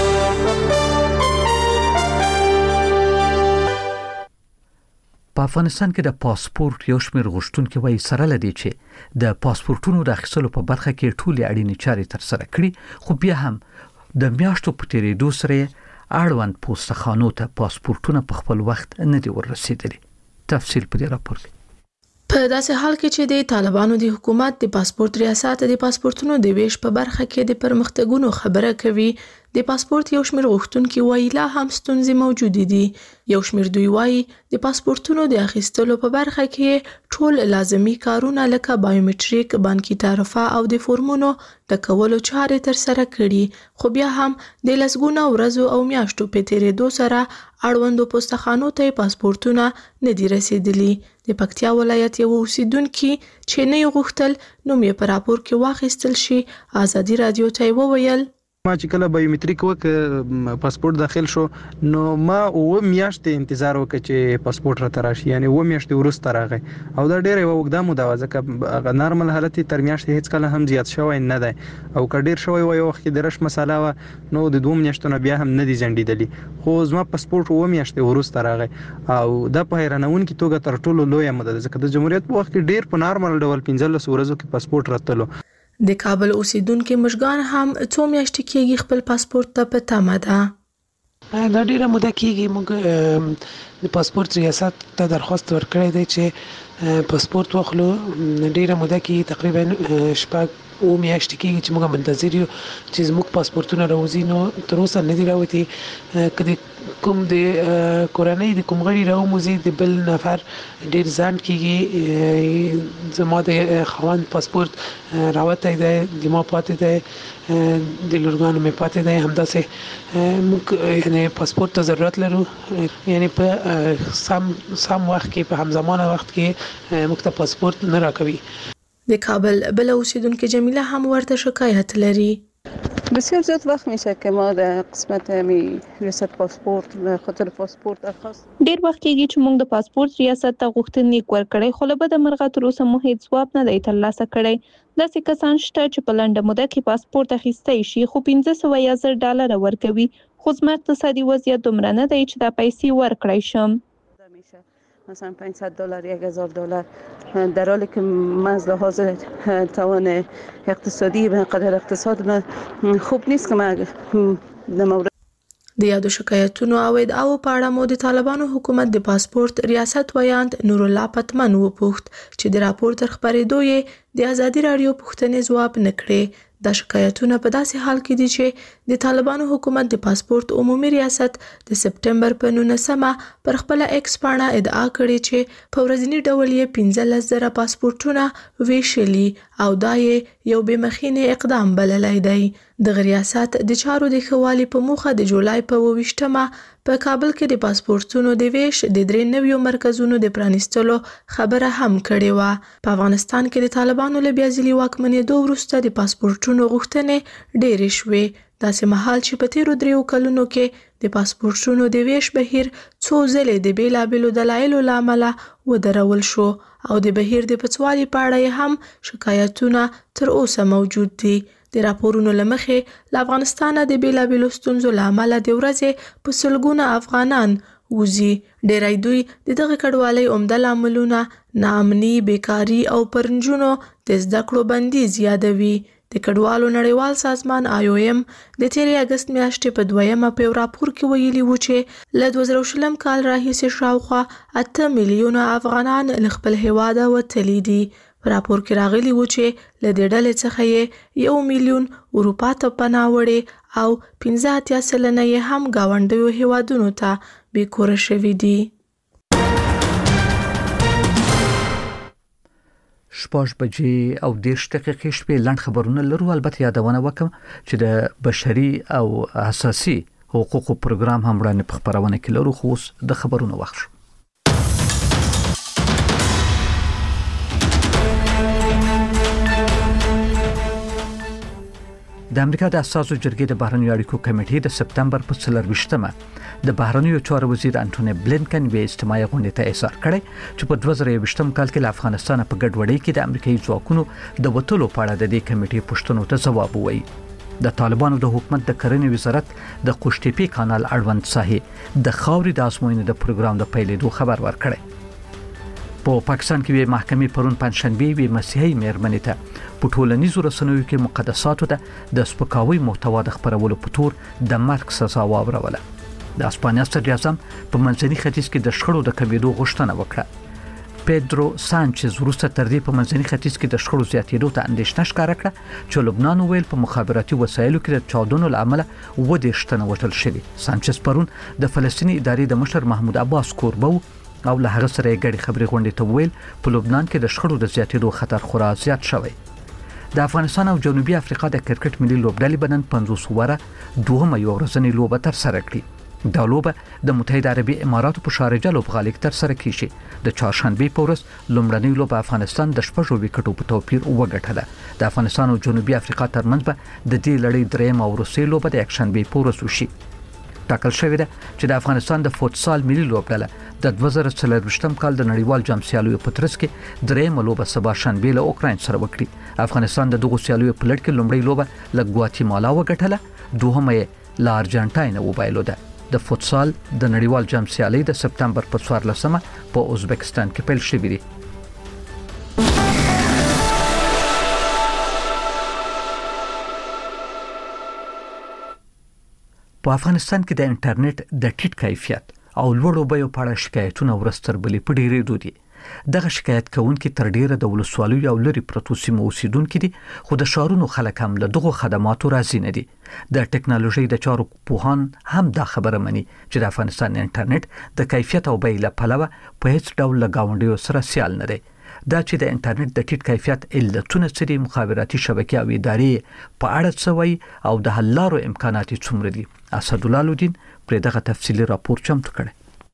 په افغانستان کې د پاسپورت یو شمېر غوښتونکي وایي سره لدی چې د پاسپورتونو د اخیستلو په برخه کې ټولې اړینې چارې ترسره کړي خو بیا هم د میاشتو په تیریدو سره اړوند پوسټخانو ته پاسپورتونه په خپل وخت نه دي ورسېدلي. تفصیل په دې راپور کې. په داسې حال کې چې د طالبانو د حکومت د پاسپورت ریاست د پاسپورتونو د ویش په برخه کې د پرمختګونو خبره کوي، د پاسپورت یو شمېر غوښتونکي وایي لا هم ستونزې موجود دي. یو شمېر دوی وایي د پاسپورتونو د اخیستلو په برخه کې ټول لازمي کارونه لکه بایومټریک، بانکي تعرفه او د فورمونو د کولو چارې تر سره کړي، خو بیا هم د لسګونو ورځو او میاشتو په تیریدو سره اړوندو پوسټخانو ته پاسپورتونه نه دي رسیدلي. د پکتیا ولایت یو اوسیدونکي چې نه غوښتل نوم یې په راپور کې واخیستل شي ازادي رادیو ته وویل ما چې کله بایومټریک وک پاسپورت داخل شو نو ما او میاشتې انتظار وکړ چې پاسپورت را تراشي، یعنی و میاشتې وروسته راغی او دا ډېر یو وګدا مو دا ځکه نارمل حالت تر میاشتې هیڅ کله هم زیات شوی نه دی او کډیر شوی و یو وخت د رش مساله و نو د دوه میاشتو نه بیا هم نه دي ځنډیدلی، خو زما پاسپورت و میاشتې وروسته راغی او دا په حیرانون کې توګه تر ټولو لوی مده ځکه د جمهوریت په وخت کې ډېر په نارمل ډول پنځلس ورځو کې پاسپورت راتلو. د کابل اوسیدونکو مشګان هم څو میاشتې کېږي خپل پاسپورت ته په تمه ده. دا ډیره موده کېږي موږ د پاسپورت ریاست ته درخواست ورکړی دی چې پاسپورت واخلو. ډیره موده کې تقریبا شپږ او میاشتې کېږي چې موږ منتظر یو چې زموږ پاسپورتونه راوځي، نو تر اوسه نه دي راوتي. کله کوم د کورنۍ د کوم غړي راوموزي د بل نفر ډیر ځان کېږي زما د خوان پاسپورت راوتی دی د ما پاتې دی د لورګانو مې پاتې دی، همداسې موږ یعنی پاسپورت ته ضرورت لرو، یعنی په سم سم وخت کې په همزمانه وخت کې موږ ته پاسپورت نه راکوي. د کابل بل اوسیدونکو جمیله هم ورته شکایت لري. بسیار زیاد وقت میشه که ما در قسمت می ریاست پاسپورت خاطر پاسپورت درخواست ډیر وخت کېږي چې موږ د پاسپورت ریاست ته غوښتنلیک ورکړی خو له بده مرغه تر اوسه مو هیڅ ځواب نه دی ترلاسه کړی. داسې کسان شته چې په لنډه موده کې پاسپورت اخیستی شي خو پنځه سوه یا زر ډالره ورکوي، خو زما اقتصادي وضعیت دومره نه دی چې دا پیسې ورکړی شم. مثلا پانصد دلار یک هزار دلار در حالی که من از لحاظ توان اقتصادی به قدر اقتصاد من خوب نیست که من در مورد د یادو شکایتونو او ادعاو په اړه مو د طالبانو حکومت د پاسپورت ریاست ویاند نور الله پتمن وپوښت چې د راپور تر خبرېدو یې د ازادي رادیو پوښتنې ځواب نه کړې. دا شکایتونه په داسې حال کې دي چې د طالبانو حکومت د پاسپورت عمومي ریاست د سپټمبر په نولسمه پر خپل ایکس پاڼه ادعا کړې چې په ورځنی ډول یې پنځلس زره پاسپورتونه ویشلي او دا یې یو بې مخینې اقدام بللی دی. د ریاست د چارو د ښه والي په موخه د جولای په اوویشتمه په کابل کې د پاسپورتونو د ویش د درې نویو مرکزونو د پرانیستلو خبره هم کړې وه. په افغانستان کې د طالبانو له بیا ځلي واکمنېدو وروسته د پاسپورتونو غوښتنې ډېرې شوې. داسې مهال چې په تیرو دریو کلونو کې د پاسپورتونو د ویش بهیر څو ځلې د بېلابېلو دلایلو له امله ودرول شو او د بهیر د پڅوالي په اړه یې هم شکایتونه تر اوسه موجود دي. د راپورونو له مخې له افغانستانه د بېلابېلو ستونزو له امله د ورځې په سلګونه افغانان وځي. ډېری دوی د دغه کډوالۍ عمده لاملونه ناامني، بیکاري او پر نجونو د زده کړو بندیز یادوي. د کډوالو نړیوال سازمان آی او ایم د تیرې اگست میاشتې په دویمه په راپور کې ویلي و چې له دوه زره شلم کال راهیسې شاوخوا اته میلیونه افغانان له خپل هیواده وتلي دي. په راپور کې راغلي و چې له دې ډلې څخه یې یو میلیون اروپا ته پناه وړې او پنځه اتیا سلنه یې هم ګاونډیو هیوادونو ته بېکوره شوي دي. شپږ بجې او دېرش دقیقې شپې لنډ خبرونه لرو. البته یادونه وکم چې د بشري او اساسي حقوقو پروګرام هم وړاندې په خبرونه کې لرو، خو اوس د خبرونو وخت شو. د امریکا د اساسو جرګې د بهرنیو اړیکو کمیټې د سپتمبر په څلرویشتمه د بهرنیو چارو وزیر انټونی بلینکن وی اجتماعي غونډې ته اصرار کړی چې په دوه زره یوویشتم کال کې له افغانستان په ګډوډۍ کې د امریکایي ځواکونو د وټولو په اړه د دې کمیټې پوښتنو ته ځواب ووایي. د طالبانو د حکومت د کرنې وزارت د قوشتېپې کانال اړوند ساحې د خاورې د ازموینې د پروګرام د پیلېدو خبر ورکړی. په پاکستان کې وی محکمې پرون پنځشنبه وی مسیحي مېرمنې ته په ټولنیزو رسنیو کې مقدساتو ته د سپکاوي محتوا د خبرولو په تور د مرګ سزا واوروله. د اسپانیا صدر اعظم په منځني ختیځ کې د شخړو د کمیدو غوښتنه وکړه. پیدرو سانچز وروسته تر دې په منځني ختیځ کې د شخړو زیاتېدو ته اندېښنه ښکاره کړه چې لبنان ویل په مخابراتي وسایلو کې د چاودنو له امله اووه دېرش تنه وژل شوي. سانچز پرون د فلسطیني ادارې د مشر محمود عباس کوربه او له هغه سره یې ګډې خبرې غونډې ته ویل په لبنان کې د شخړو د زیاتېدو خطر خورا زیات شوی. د افغانستان او جنوبي افریقا د کرکټ ملي لوبډلې بنن پنځوس اوره دوهمه یو ورځنۍ لوبه تر سره کړي. دا لوبه د متحده عربي اماراتو په شارجه لوبغالي کې تر سره کیږي. د چهارشنبه په ورځ لومړنۍ لوبه افغانستان د شپږو وکټو په توپیر وګټله. د افغانستان او جنوبي افریقا ترمنځ به د دې لړۍ درېیمه او وروستۍ لوبه د یکشنبه په ورځ وشي. ټاکل شوې ده چې د افغانستان د فوتسال ملي لوبډله د دوه زره څلرویشتم کال د نړیوال جام سیالیو په ترڅ کې درېیمه لوبه سبا شنبه له اوکراین سره وکړي. افغانستان د دغو سیالیو په لړ کې لومړۍ لوبه له ګواتیمالا وګټله، دوهمه یې له ارجنټاین وبایلوده. د فوتسال د نړیوال جام سیالي د سپتمبر په څوارلسمه په ازبکستان کې پیل شوې دي. په افغانستان کې د انټرنیټ د ټیټ کیفیت او لوړو بیو په اړه شکایتونه ورستر بلې په ډېرېدو دي. دغه شکایت کوونکي تر ډیره د ولسوالیو او لري پرتو سیمو اوسیدونکي دي، خو د شهرونو خلک هم له دغو خدماتو راضي نه دي. د ټکنالوژي د چارو پوهان هم دا خبره مني چې د افغانستان انټرنیټ د کیفیت او بیې له پلوه په هیڅ ډول له ګاونډیو سره سیال نه دی. دا چې د انټرنیټ د ټیټ کیفیت علتونه څه دي، مخابراتي شبکې او ادارې په اړه څه وایي او د حل لارو امکانات څومره دي. اسدالله لودین پر دغه تفصیلي راپور چمتو کړی.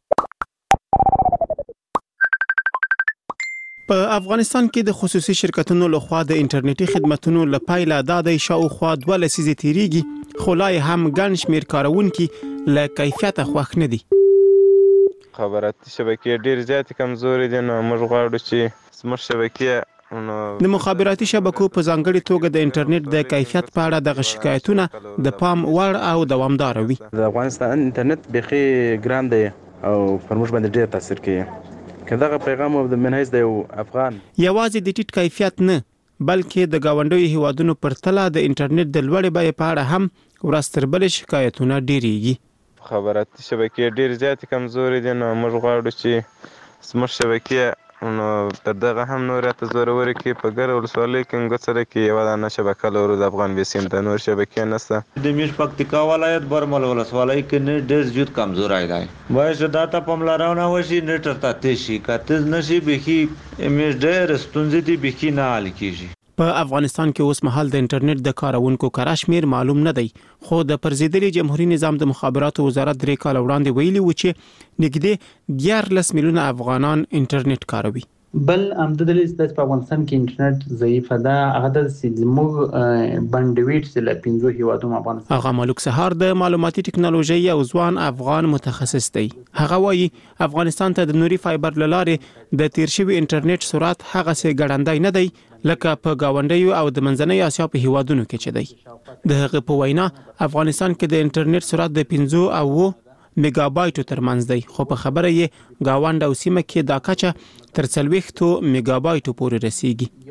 په افغانستان کې د خصوصي شرکتونو لخوا د انټرنیټي خدماتو لپاره د شاوخوا دوه لسیزې تیریږي، خو لا هم ګڼ شمېر کارونکي له کیفیت خوښ نه دي. خبراتي شبکې ډېر زیات کمزوري دي، نو موږ غواړو چې زموږ شبکې د مخابراتي شبکو په ځانګړي توګه د انټرنیټ د کیفیت په اړه د شکایتونه د پام وړ او دوامدار وي. د افغانستان انټرنیټ بخي ګران دی او پر موږ باندې ډېر تاثیر کوي. کداغه پیغام د منهج د افغان یوازې د ټیټ کیفیت نه، بلکې د گاونډیو هیوادونو پر تله د انټرنیټ د لوړې بیې په اړه هم ورستربل شکایتونه ډېریږي. خبراتي شبکې ډېر زیات کمزوري دي، نو موږ غواړو چې زموږ شبکې نو تر دغه هم نور ته زوروري کې په ګر ولسوالۍ کې موږ سره کې یو دانه شبکه لرو د افغان بیسیم د نور شبکې نشته. د میش پکتیکا ولایت برمل ولسوالۍ کې نه ډېر زیات کمزورای دی. وایي چې دا ته پملارونه وشي نه تر تاسو کاتز نشي بخي میش ډېر ستونزې دي بخي نه حل کیږي. په افغانستان کې اوس مهال د انټرنیټ د کارونکو کره شمیر معلوم نه دی، خو د پرزیدلي جمهوریت نظام د مخابراتو وزارت درې کال وړاندې ویلي و چې نږدې دیارلس میلیونه افغانان انټرنیټ کاروي. بل امده دلیل چې په افغانستان کې انټرنیټ ضعیفه ده، هغه د زموږ بندویټ چې له پنځو هیوادونو افغانستان. هغه ملک سهار د معلوماتي ټکنالوژي او ځوان افغان متخصص دی. هغه وایي افغانستان ته د نوري فایبر لارې د تیر شوی انټرنیټ سرعت هغه سي ګړندای نه دی لکه په گاونډیو او د منځنۍ اسیا په هیوادونو کې چې دی. د هغه په وینا افغانستان کې د انټرنیټ سرعت د پنځو او میگا بایټو ترمنځ دی، خو په خبره یې گاوند او سیمه کې دا کچه تر څلوېښتو میگا بایټو پورې رسیږي.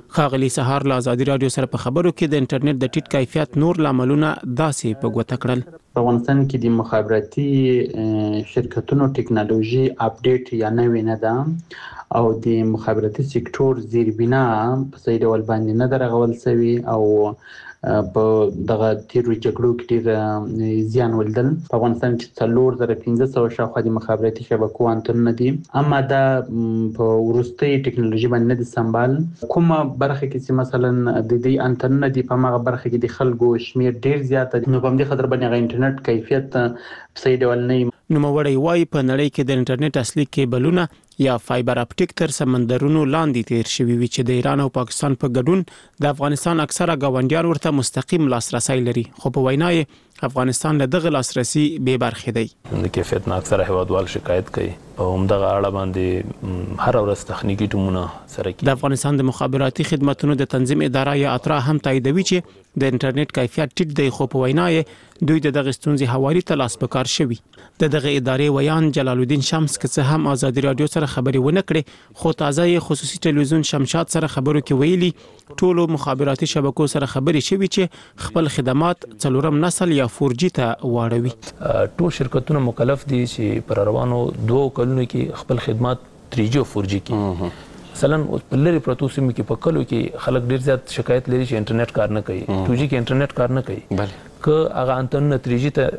خاغلی سهار له ازادي رادیو سره په خبرو کې د انټرنیټ د ټیټ کیفیت نور لاملونه داسې په ګوته کړل. په افغانستان کې د مخابراتي شرکتونو ټیکنالوژي اپډیټ یا نوې نه ده او د مخابراتي سکتور زیربنا په صحیح ډول باندې نه درغول شوی او په دغه تیرو جګړو کې ډېر زیان ولیدل. په افغانستان کې څلور زره پنځه سوه شاوخوا د مخابراتي شبکو انتنونه دي، اما دا په وروستۍ ټیکنالوژي باندې نه دي سمبال. کومه برخه کې چې مثلا د دې انتنونه دي په هغه برخه کې د خلکو شمیر ډېر زیات دی، نو په همدې خاطر باندې هغه انټرنیټ کیفیت په صحیح ډول نه وي. نوموړی وایي په نړۍ کې د انټرنیټ اصلي کیبلونه یا فایبر اپټیک تر سمندرونو لاندې تیر شوي وي چې د ایران او پاکستان په ګډون د افغانستان اکثره ګاونډیان ورته مستقیم لاسرسي لري، خو په وینا یې افغانستان له دغه لاسرسي بې برخې دی. د کیفیت نه اکثره هیوادوال شکایت کوي او همدغه اړه باندې هر ورځ تخنیکی ټیمونه سره کوي. د افغانستان د مخابراتي خدماتو د تنظیم اداره یا اترا هم تاییدوي چې د انټرنیټ کیفیت ټیټ دی، خو په وینا یې دوی د دغه ستونزې حوالی ته لاس په کار شوي. د دغه ادارې ویان جلال الدین شمس که څه هم ازادي رادیو سره خبرې ونه کړې، خو تازه یې خصوصي ټلویزیون شمشاد سره خبرو کې ویلي ټولو مخابراتي شبکو سره خبرې شوي چې خپل خدمات څلورم نسل یا فور جی ته واړوي. ټول شرکتونه مکلف دي چې پر روانو دوه کلونو کې خپل خدمات تری جی او فور جی کې مثلا په لری پروتو سیمو کې په کلو کې خلک ډیر زیات شکایت لري چې انټرنیټ کار نه کوي، ټو جی کې انټرنیټ کار نه کوي. بله که هغه انتن تری جی ته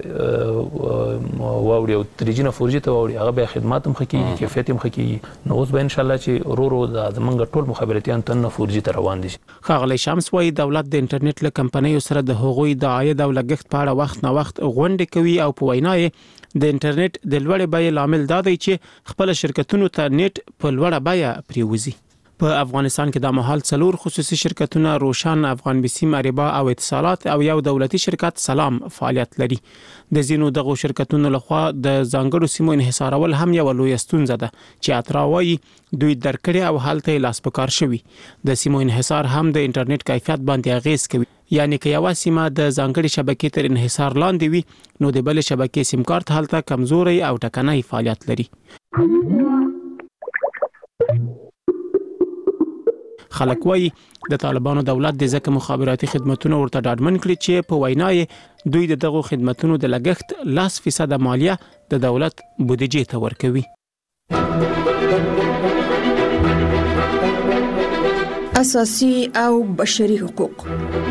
واوړي او تری جی نه فور جی ته واوړي هغه به خدمات هم خکېږي، کیفیت هم خکېږي. نو اوس به ان شاء الله چې رو رو د زمونږ ټول مخابراتي انتن فور جی ته روان دي. ښاغلی شمس وایي دولت د انټرنیټ له کمپنیو سره د هغوی د عاید او لګښت په اړه وخت نه وخت غونډې کوي او په وینا یې د انټرنیټ د لوړې بیې لامل دا دی چې خپل شرکتونو ته نیټ په لوړه بیه پریوزي. په افغانستان کې د مهال څلور خصوصي شرکتونه روشن، افغان بیسیم، اریبا او اتصالات او یو دولتي شرکت سلام فعالیت لري. د ځینو دغه شرکتونو لخوا د ځانګړو سیمو انحصارول هم یو لوی ستونزه ده چې اترا وایي دوی درکړي او هلته لاس په کار شوي. د سیمو انحصار هم د انټرنیټ کیفیت باندې اغیز کوي، یعنی که یو سیمه د ځانګړي شبکې تر انحصار لاندې وي نو د بل شبکې سیم کارت هلته کمزوري او ټکنۍ فعالیت لري. خلک وایي د طالبانو دولت د ځکه مخابراتي خدماتونه ورته ډاډمن کړي چې په وینا یې دوی د دغو خدماتونو د لګښت لاس فیصد مالیه د دولت بودیجې ته ورکوي. اساسي او بشري حقوق.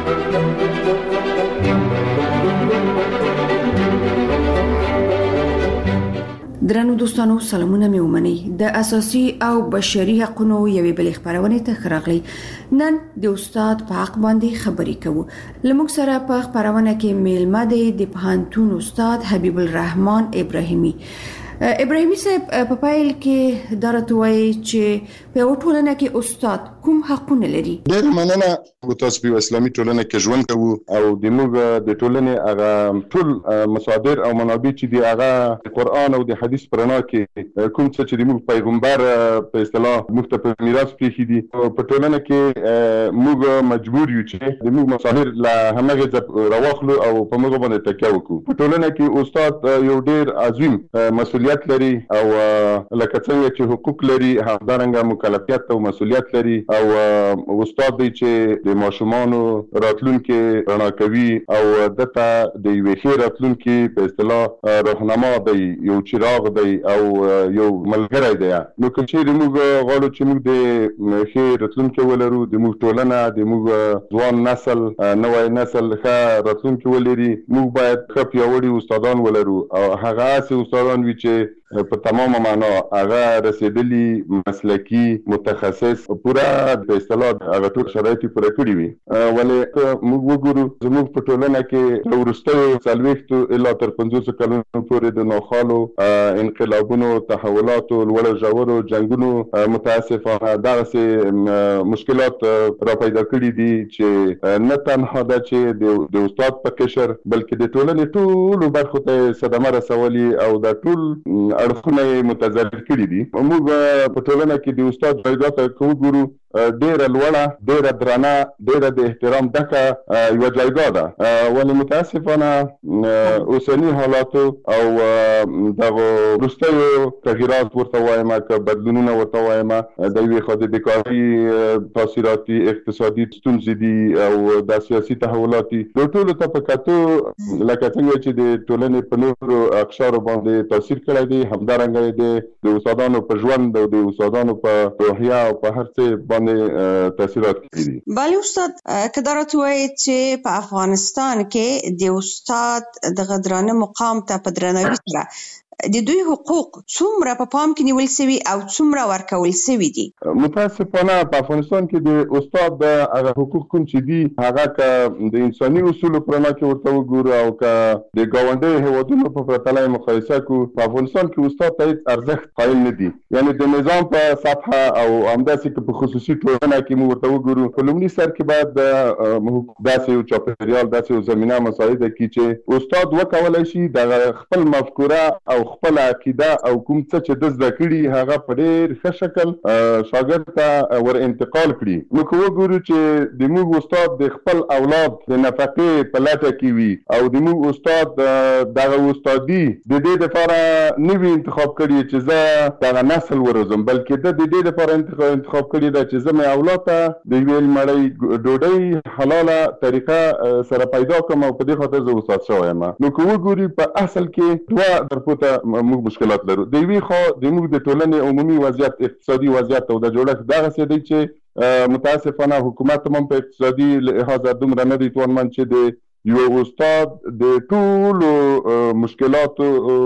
درنو دوستانو سلامونه مې ومني. د اساسي او بشري حقوقو یوې بلې خبرونه ته خراغلي. نن د استاد په حق باندې خبرې کوو. لموږ سره په خبرونه کې میلمه دی د پوهنتون استاد حبیب الرحمن ابراهیمي. ابراهیمي صاحب په پایل کې درته وایي چې په ټولنه کې استاد کوم حقونه لري؟ ډېر مننه. تاسو په اسلامي ټولنه کې ژوند کوو او د موږ د ټولنې هغه ټول مصادر او منابع چې دی هغه قرآن او د حدیث پرنا کې کوم څه چې د موږ پیغمبر په اصطلاح موږ ته په میراث پریښي دي په ټولنه کې موږ مجبور یو چې د موږ مصادر له همغه راوخلو او په موږ باندې تکیه وکړو. په ټولنه کې استاد یو ډېر عظیم مسؤلیت لري او لکه څنګه چې حقوق لري همدارنګه مکلفیت او مسؤلیت لري او استاد دی چې د ماشومانو راتلونکي رڼا کوي او دته د یوې ښې راتلونکي په اصطلاح راهنما دی، یو چراغ دی او یو ملګری دی. نو که چیرې موږ غواړو چې موږ د ښې راتلونکي ولرو، د موږ ټولنه د موږ ځوان نسل نوی نسل ښه راتلونکي ولري، موږ باید ښه پیاوړي استادان ولرو او هغه هسې استادان وي چې په تمامه معنا هغه رسیدلی مسلکی متخصص پورا په اصطلاح هغه ټول شرایط پوره کړی وي. ولې موږ وګورو زموږ په ټولنه کې وروستیو څلوېښتو الا تر پنځوسو کلونو پورې د ناخوالو انقلابونو، تحولاتو، لوړو ژورو جنګونو متاسفانه دغسې مشکلات را پیدا کړي دي چې نه تنها ده چې د استاد په قشر بلکې د ټولنې ټولو برخو ته صدمه رسولي او دا ټول اړخونه متضرر کړي دي. موږ په ټولنه کې د استاد پیدا ته وګورو ډیره لوړه، ډیره درنه، ډیره د احترام ډکه یوه جایګاه ده. ولې متاسفانه اوسني حالاتو او دغه وروستیو تغییرات ورته وایم که بدلونونه ورته وایم د یوې خوا د بیکاري تاثیرات دي، اقتصادي ستونزې دي او د سیاسي تحولات دي. د ټولو ته په کتو لکه څنګه چې د ټولنې په نورو اقشارو باندې تاثیر کړی دی، همدارنګه د د استادانو په ژوند او د استادانو په روحیه او په هر څه باندې تاثیرات کړي دي. بله استاد که دا راته ووایې چې په افغانستان کې د استاد دغه درانه مقام ته په درناوي سره د دوی حقوق څومره په پام کې نیول سوي او څومره ورکول سوي دي؟ متاسفانه په افغانستان کې د استاد د هغه حقوق کوم چې دي هغه که د انساني اصولو په رڼا کې ورته وګورو او که د ګاونډیو هیوادونو په پرتله یې مقایسه کړو، په افغانستان کې استاد ته هېڅ ارزښت قایل نه دي. یعنې د نظام په سطحه او همداسې که په خصوصي ټولنه کې مو ورته وګورو، په لومړي سر کې باید داسې یو چاپېریال، داسې یو زمینه مساعده کړي چې استاد وکولی شي دغه خپل مفکوره او خپل عقیده او کوم څه چې د زده کړي هغه په ډېر ښه شکل شاګرد ته ور انتقال کړي. نو که وګورو چې د موږ استاد د خپل اولاد د نفقې په لټه کې وي او د موږ استاد دغه استادي د دې دپاره نه وي انتخاب کړي چې زه دغه نسل وروزم، بلکې د دې دپاره انتخاب کړي ده چې زه مې اولاد ته د یوې مړۍ ډوډۍ حلاله طریقه سره پیدا کړم او په دې خاطر زه استاد شوی یم. نو که وګوري په اصل کې دوه درپوته موږ مشکلات لرو. د یوې خوا د موږ د ټولنې عمومي وضعیت، اقتصادي وضعیت او د جوړښت دغسې دی چې متاسفانه حکومت هم په اقتصادي لحاظه دومره نه دی توانمند چې د یو استاد د ټولو مشکلاتو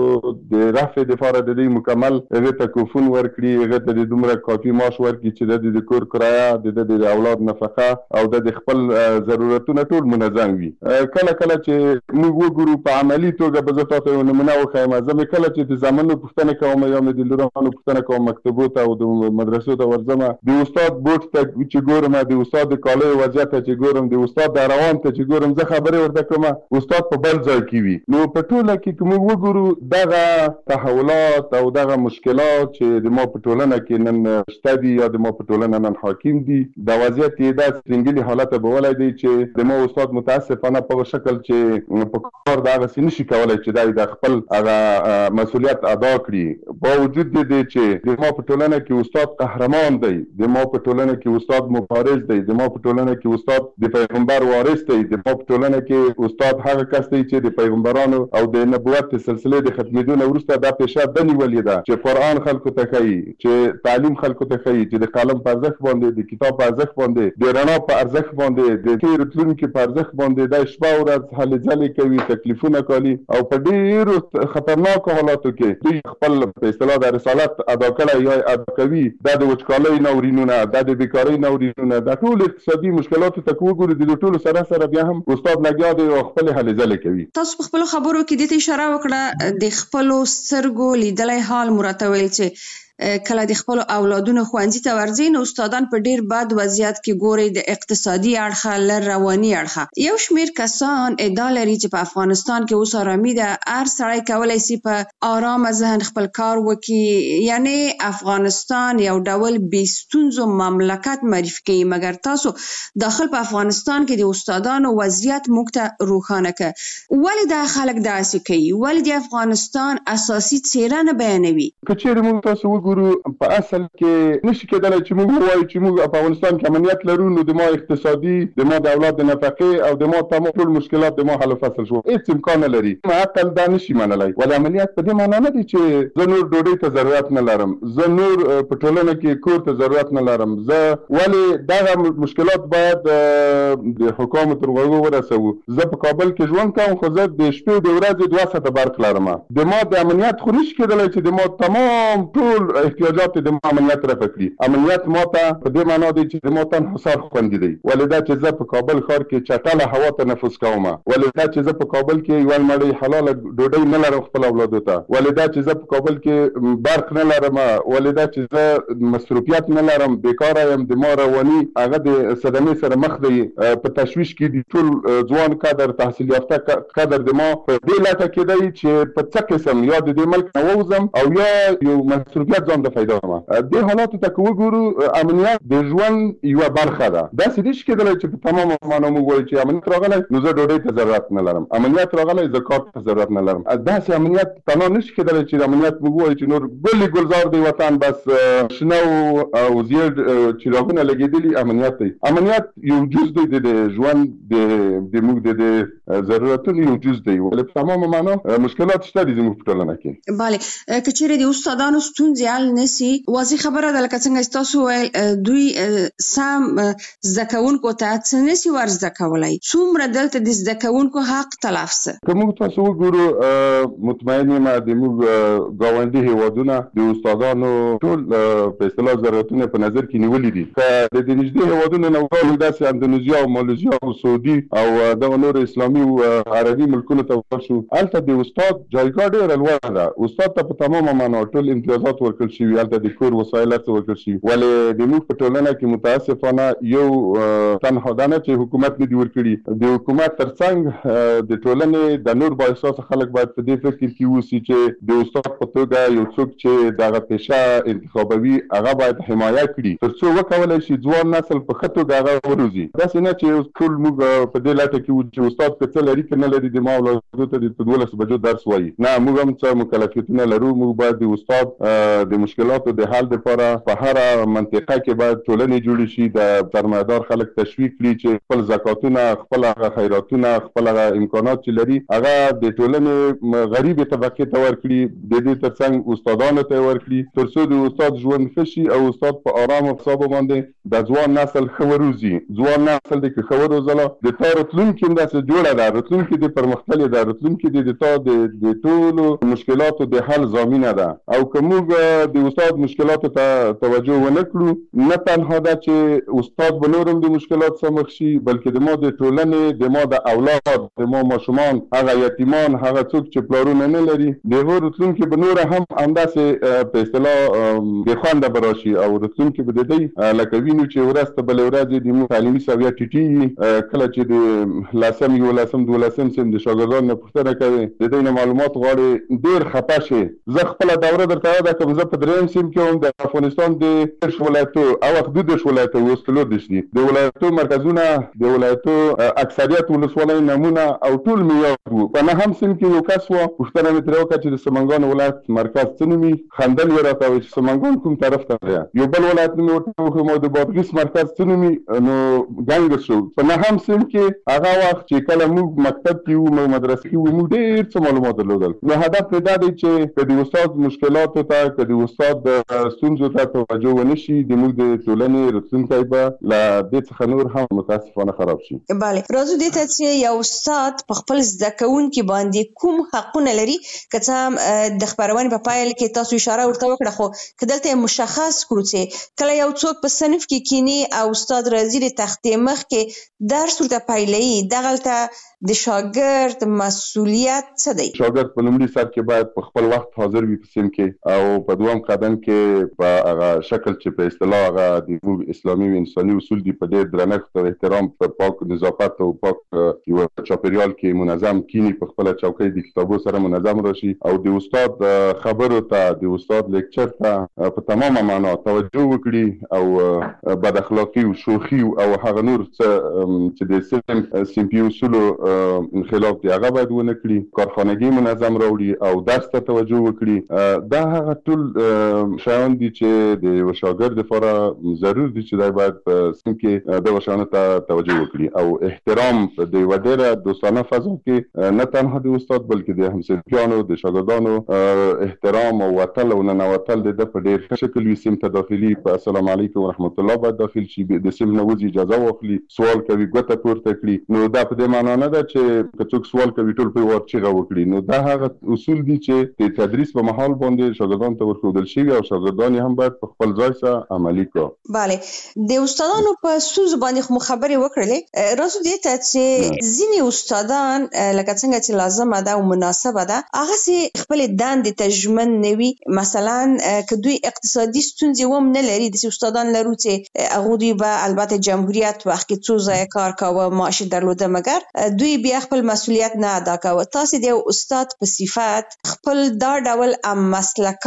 د رفع دپاره د دې مکمل هغې ته کوفون ورکړي، هغې ته د دومره کافي معاش ورکړي چې د د کور کرایه، د د د اولاد نفقه او د د خپل ضرورتونه ټول منظم وي. کله کله چې موږ وګورو په عملي توګه به زه تاسو یو نمونه وښیم، زه مې کله چې د زامنو پوښتنه کوم یا مې د لورانو پوښتنه کوم مکتبو ته او د مدرسو ته ورځم، د استاد بوټ ته چې ګورم، د استاد د کالیو وضعیت ته چې ګورم، د استاد د روان ته چې ګورم، زه خبرې ورته کوم استاد په بل ځای کې وي. نو په ټوله کې که موږ وګورو دغه تحولات او دغه مشکلات چې د ما په ټولنه کې نن شته دي یا د ما په ټولنه نن حاکم دي، د وضعیت یې داسې سنګلي حالت به ولی دی چې د ما استاد متاسفانه په شکل چې په کار دغسې نشي کولی چې دا د خپل هغه مسؤلیت ادا کړي. با وجود د دې چې د ما په ټولنه کې استاد قهرمان دی، د ما په ټولنه کې استاد مبارز دی، د ما په ټولنه کې استاد د پیغمبر وارث دی، د ما په ټولنه کې استاد هغه کس دی چې د پیغمبرانو او د نبوت سلسله د ختمېدو نه وروسته دا پیشه ده نیولې ده چې قرآن خلکو ته ښیي، چې تعلیم خلکو ته ښیي، چې د قلم په ارزښت باندې، د کتاب په ارزښت باندې، د رڼا په ارزښت باندې، د ښې راتلونکي په ارزښت باندې دا شپه ورځ هلې ځلې کوي، تکلیفونه کوي او په ډېرو خطرناکو حالاتو کې دوی خپل په اصطلاح د رسالت ادا کړی یا ادا کوي. دا د وچکالۍ ناورینونه، دا د بیکارۍ ناورینونه، دا ټول اقتصادي مشکلاتو ته که وګورو د ټولو سره سره بیا هم استاد لګیا دی او خپل هلې ځلې کوي. تاسو په خپلو خبرو کې دې ته اشاره وکړه د خپلو سترګو لیدلی حال مو راته ویل چې کله د خپل اولادونو ښوونځي ته ورځي نو استادان په ډیر بد وضعیت کې ګوري، د اقتصادي اړخه لر رواني اړخه. یو شمیر کسان ادعا لري چې په افغانستان کې اوس آرامي ده، هر سړی کولی شي په آرامه ذهن خپل کار وکړي، یعنی افغانستان یو ډول بې ستونزو مملکت معرفي کوي. مګر تاسو داخل په افغانستان کې د استادانو وضعیت موږ ته روښانه کړه. ولې دا خلک داسې کوي؟ ولې د افغانستان اساسي څیره نه بیانوي؟ که چیرې موږ تاسو ګورو په اصل کې نشي کېدلی چې موږ ووایو چې موږ په افغانستان کې امنیت لرو نو د ما اقتصادي، د ما د اولاد د نفقې او د ما تمام ټول مشکلات د ما حل فصل شو. هېڅ امکان نه لري. عقل دا نشي منلی. ولې عملیات په دې معنا نه دی چې زه نور ډوډۍ ته ضرورت نه لرم، زه نور په ټولنه کې کور ته ضرورت نه لرم، زه ولې دغه مشکلات باید د حکومت تر غوږو ورسوو. زه په کابل کې ژوند کوم خو زه د شپې د ورځې دوه ساعته برق لرم. د ما د امنیت خو نشي کېدلی چې د ما تمام ټول احتیاجات د ما امنیت رفع کړي. امنیت ما ته په دې معنا دی چې د ما تن حصار خوندي دی. ولې دا چې زه په کابل ښار کې چټله هوا تنفس کوم، ولې دا چې زه په کابل کې یوه مړۍ حلاله ډوډۍ نه لرم خپل اولادو ته، ولې دا چې زه په کابل کې برق نه لرم، ولې دا چې زه مصروفیت نه لرم، بیکاره یم، د ما رواني هغه د صدمې سره مخ دی، په تشویش کې دي ټول ځوان کادر، تحصیل یافته کادر د ما په دې لټه کې دی چې په څه قسم یا د دې ملک نه ووځم او یا یو مصروفیت امنیت ځان ته پیدا کړم. د حالاتو ته که وګورو امنیت د ژوند یوه برخه ده. داسې نشي کېدلی چې په تمامه معنا موږ وایو چې امنیت راغلی نو زه ډوډۍ ته ضرورت نه لرم، امنیت راغلی زه کار ته ضرورت نه لرم. داسې امنیت تنها نشي کېدلی چې امنیت موږ وایو چې نور ګل ګلزار دی وطن بس شنه او زیړ چراغونه لګېدلي امنیت دی. امنیت یو جز دی د ژوند د موږ د ضرورتونو یو جز دی، ولې په تمامه معنا مشکلات شته دي زموږ په ټولنه کې. بله که چیرې د استادانو ستونزې حل نشي، واضح خبره ده لکه څنګه چې تاسو وویل دوی سم زده کوونکو ته څه نشي ور زده کولی. څومره دلته د زده کوونکو حق تلف څه؟ که موږ تاسو وګورو مطمئن یم د موږ ګاونډي هېوادونه د استادانو ټول په اصطلاح ضرورتونه په نظر کې نیولي دي. که د نږدې هېوادونو نه وګورو داسې اندونیزیا او مالیزیا او سعودي او دغه نور اسلامي او عربي ملکونو ته ورشو، هلته د استاد جایګاه ډېره لوړه ده. استاد ته په تمامه معنا ټول امتیازات ورکړل شوي، هلته د کور وسایل هر څه ورکړل شوي، ولې د موږ په ټولنه کې متاسفانه یو تنها دا نه چې حکومت نه دي ورکړي، د حکومت ترڅنګ د ټولنې د نور با احساسه خلک باید په دې فکر کې واوسي چې د استاد په توګه یو څوک چې دغه پیشه انتخابوي هغه باید حمایه کړي تر څو وکولی شي ځوان نسل په ښه توګه هغه وروزي. داسې نه چې ټول موږ په دې لټه کې وو چې استاد که څه لري که نه لري د ما اولادو ته د دولسو بجو درس وایي. نه، موږ هم څه مکلفیتونه لرو. موږ باید د استاد د مشکلاتو د حل دپاره په هره منطقه کې باید ټولنې جوړې شي، د سرمایه‌دار خلک تشویق کړي چې خپل زکاتونه، خپل هغه خیراتونه، خپل هغه امکانات چې لري هغه د ټولنې غریبې طبقې ته ورکړي، د دې ترڅنګ استادانو ته ورکړي تر څو د استاد ژوند ښه شي او استاد په آرام او حساب باندې د ځوان نسل ښه وروزي. ځوان نسل دی که ښه وروزله د تا راتلونکي هم داسې جوړه ده، راتلونکي دې پرمختللې ده، راتلونکي دې د تا د ټولو مشکلاتو د حل ضامینه ده. او که موږ د استاد مشکلاتو ته توجه ونه کړو، نه تنها ده چې استاد به نور هم د مشکلات سره مخ شي، بلکې د ما د ټولنې، د ما د اولاد، د ما ماشومان، هغه یتیمان، هغه څوک چې پلارونه نه لري، د هغو راتلونکي به نوره هم همداسې په اصطلاح بېخونده به راشي او راتلونکي به د دوی لکه وینو چې ورځ ته بلې ورځې د موږ تعلیمي سویه ټیټېږي. کله چې د لسم یولسم دولسم سیم د شاګردانو نه پوښتنه کوي د دوی نه معلومات غواړي، ډېر خفه شي. زه خپله دوره درته یاده کړم، زه په درېیم سیم کې وم د افغانستان د دېرش ولایتو او وخت دوه دېرش ولایتو اوس څلور دېرش دي، د ولایتو مرکزونه، د ولایتو اکثریت ولسوالۍ نمونه او ټول مې یاد وو. په نهم سیم کې یو کس وه، پوښتنه مې ترې وکړه چې د سمنګان ولایت مرکز څه نومي؟ خندل یې راته وایي چې سمنګان کوم طرف ته دی. یو بل ولایت مې ورته وښیم او د بادغیس مرکز څه نومي؟ نو ګنګ شو. په نهم سیم کې هغه وخت چې کله موږ مکتب کې وو، موږ مدرسې کې وو، موږ ډېر څه معلومات درلودل. نو هدف مې دا دی چې که د استاد مشکلاتو ته، که د استاد د ستونزو ته توجه ونه شي، د موږ د ټولنې راتلونکی به له دې څخه نور هم متاسفانه خراب شي. بله، راځو دې ته چې یو استاد په خپل زده کوونکي باندې کوم حقونه لري. که څه هم د خپرونې په پایل کې تاسو اشاره ورته وکړه، خو که دلته مشخص کړو چې کله یو څوک په صنف کې کینی او استاد راځي د تختې مخ کې درس ورته پیلوي، دغلته د شاګرد مسؤلیت څه دی؟ شاګرد په لومړي سر کې باید په خپل وخت حاضر وي په سیم کې، او په دویم قدم کې په هغه شکل چې په اصطلاح هغه د اسلامي او انساني اصول دي په ډېر درنښت او احترام، په پاک نظافت او پاک یو چاپیریال کې منظم کینی، په خپله چوکۍ د کتابو سره منظم راشي او د استاد خبرو ته، د استاد لیکچر ته په تمامه معنا توجه وکړي او بد اخلاقي او شوخي او هغه نور څه چې د سیم سیمپي اصولو خلاف دی هغه باید ونه کړي. کارخانګي منظم راوړي او درس ته توجه وکړي. دا هغه ټول شیان دي چې د یو شاګرد لپاره ضرور دي چې دی باید په سیم کې دغه شیانو ته توجه وکړي او احترام د یوه ډېره دوستانه فضا کې نه تنها د استاد بلکې د همصنفیانو، د شاګردانو احترام او وتل او ننوتل د ده په ډېر ښه شکل وي. سیم ته داخلي په السلام علیکم ورحمت الله باید داخل شي، د سیم نه وځي اجازه واخلي، سوال کوي ګوته پورته کړي. نو دا په دې معنا نه ده چې که څوک سوال کوي ټول پرې ور چیغه وکړي. نو دا هغه اصول دي چې د تدریس په مهال باندې شاګردانو ته ورښودل شوي او شاګردان یې هم باید په خپل ځای سره عملي کړي. بله، د استادانو په ستونزو باندې خو مو خبرې وکړلې. راځو دې ته چې ځینې استادان لکه څنګه چې لازمه ده او مناسبه ده هغسې خپلې دندې ته ژمن نه وي. مثلا که دوی اقتصادي ستونزې هم نه لري، داسې استادان لرو چې هغوی به البته جمهوریت وخت کې څو ځایه کار کاوه، معاش درلوده، مګر دوی بیا خپل مسؤلیت نه ادا کاوه. تاسې د یو استاد په صفت خپل دا ډول مسلکانو ته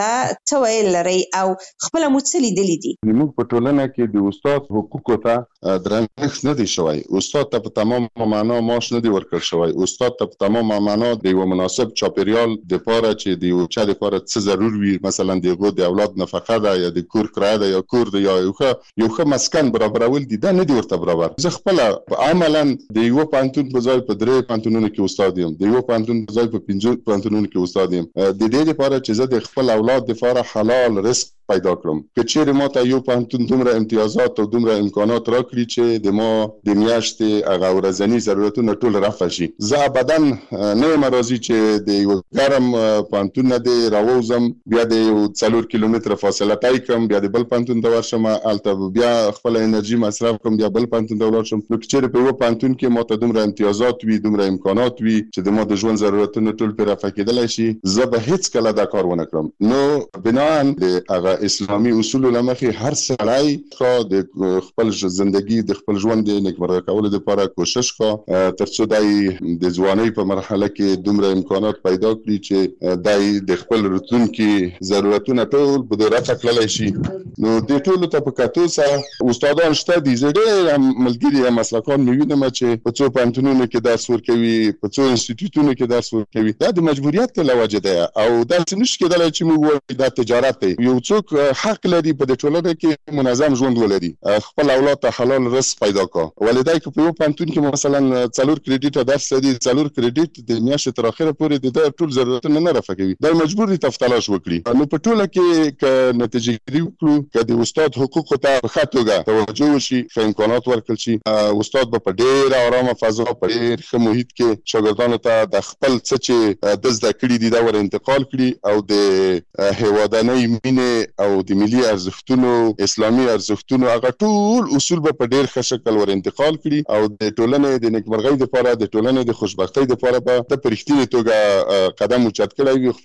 ته څه ویل لرئ او خپله مو څه لیدلي دي؟ موږ په ټولنه کې د استاد حقوقو ته درنښت نه دی شوی. استاد ته په تمامه معنا معاش نه دی ورکړل شوی. استاد ته په تمامه معنا د یو مناسب چاپیریال دپاره چې د یو چا دپاره څه ضرور وي، مثلا د هغو د اولاد نفقه ده یا د کور کرایه ده یا کور ده یا یو ښه یو ښه مسکن برابرول دي، دا نه دي ورته برابر. زه خپله عملا د یوه پوهنتون په ځای په درې پوهنتونونو کې استاد یم، د یوه پوهنتون په ځای په پنځو پوهنتونونو کې استاد یم، د دې دپاره چې زه د خپل اولاد دپاره حلال رزق پیدا کړم. که چیرې ما ته یو پوهنتون دومره امتیازات او دومره امکانات راکړي چې د ما د میاشتې هغه ورځني ضرورتونه ټول رفع شي، زه ابدا نه یم راضي چې د یو ګرم پوهنتون نه دی راووځم، بیا د یو څلور کیلومتره فاصله طی کړم، بیا د بل پوهنتون ته ورشم، هلته بیا خپله انرژي مصرف کړم، بیا بل پوهنتون ته ولاړ شم. نو که چیرې په یوه پوهنتون کې ما ته دومره امتیازات وي، دومره امکانات وي چې د ما د ژوند ضرورتونه ټول پرې رفع کېدلی شي، زه به هېڅکله دا کار ونه کړم. نو بناً د هغه اسلامي اصولو له مخې هر سړی ښه د خپل زندګي د خپل ژوند د نیکمرغه کولو دپاره کوشش ښه تر څو دی د ځوانۍ په مرحله کې دومره امکانات پیدا کړي چې دی د خپل راتلونکي ضرورتونه ټول به د رفع کړلی شي. نو دې ټولو ته په کتو سره استادان شته دي. زه ډېر ملګري یا مسلکان مې وینم چې په څو پوهنتونونو کې درس ورکوي، په څو انسټیټیوټونو کې درس ورکوي. دا د مجبوریت له وجې ده او داسې نشي کېدلی چې موږ وایو دا تجارت دی. یو څوک حق لري په دې ټولنه کې منظم ژوند ولري، خپل اولاد ته حلال رزق پیدا کړه. ولې دی که په یو پوهنتون کې مثلا څلور کریډیټه درس لري، څلور کریډیټ د میاشتې تر اخره پورې د ده ټول ضرورتونه نه رفع کوي، دی مجبور دی تفتلاش وکړي. نو په ټوله کې که نتیجه ګیري وکړو، که د استاد حقوقو ته په ښه توګه توجه وشي، ښه امکانات ورکړل شي، استاد به په ډېره ارامه فضا په ډېر ښه محیط کې شاګردانو ته د خپل څه چې ده زده کړي دي دا ور انتقال کړي او د هیوادنۍ مینې او د ملي ارزښتونو اسلامي ارزښتونو هغه ټول اصول به په ډېر ښه شکل ور انتقال کړي او د ټولنې د نیکمرغۍ دپاره د ټولنې د خوشبختۍ دپاره به ده په رښتینې توګه قدم اوچت کړی وي،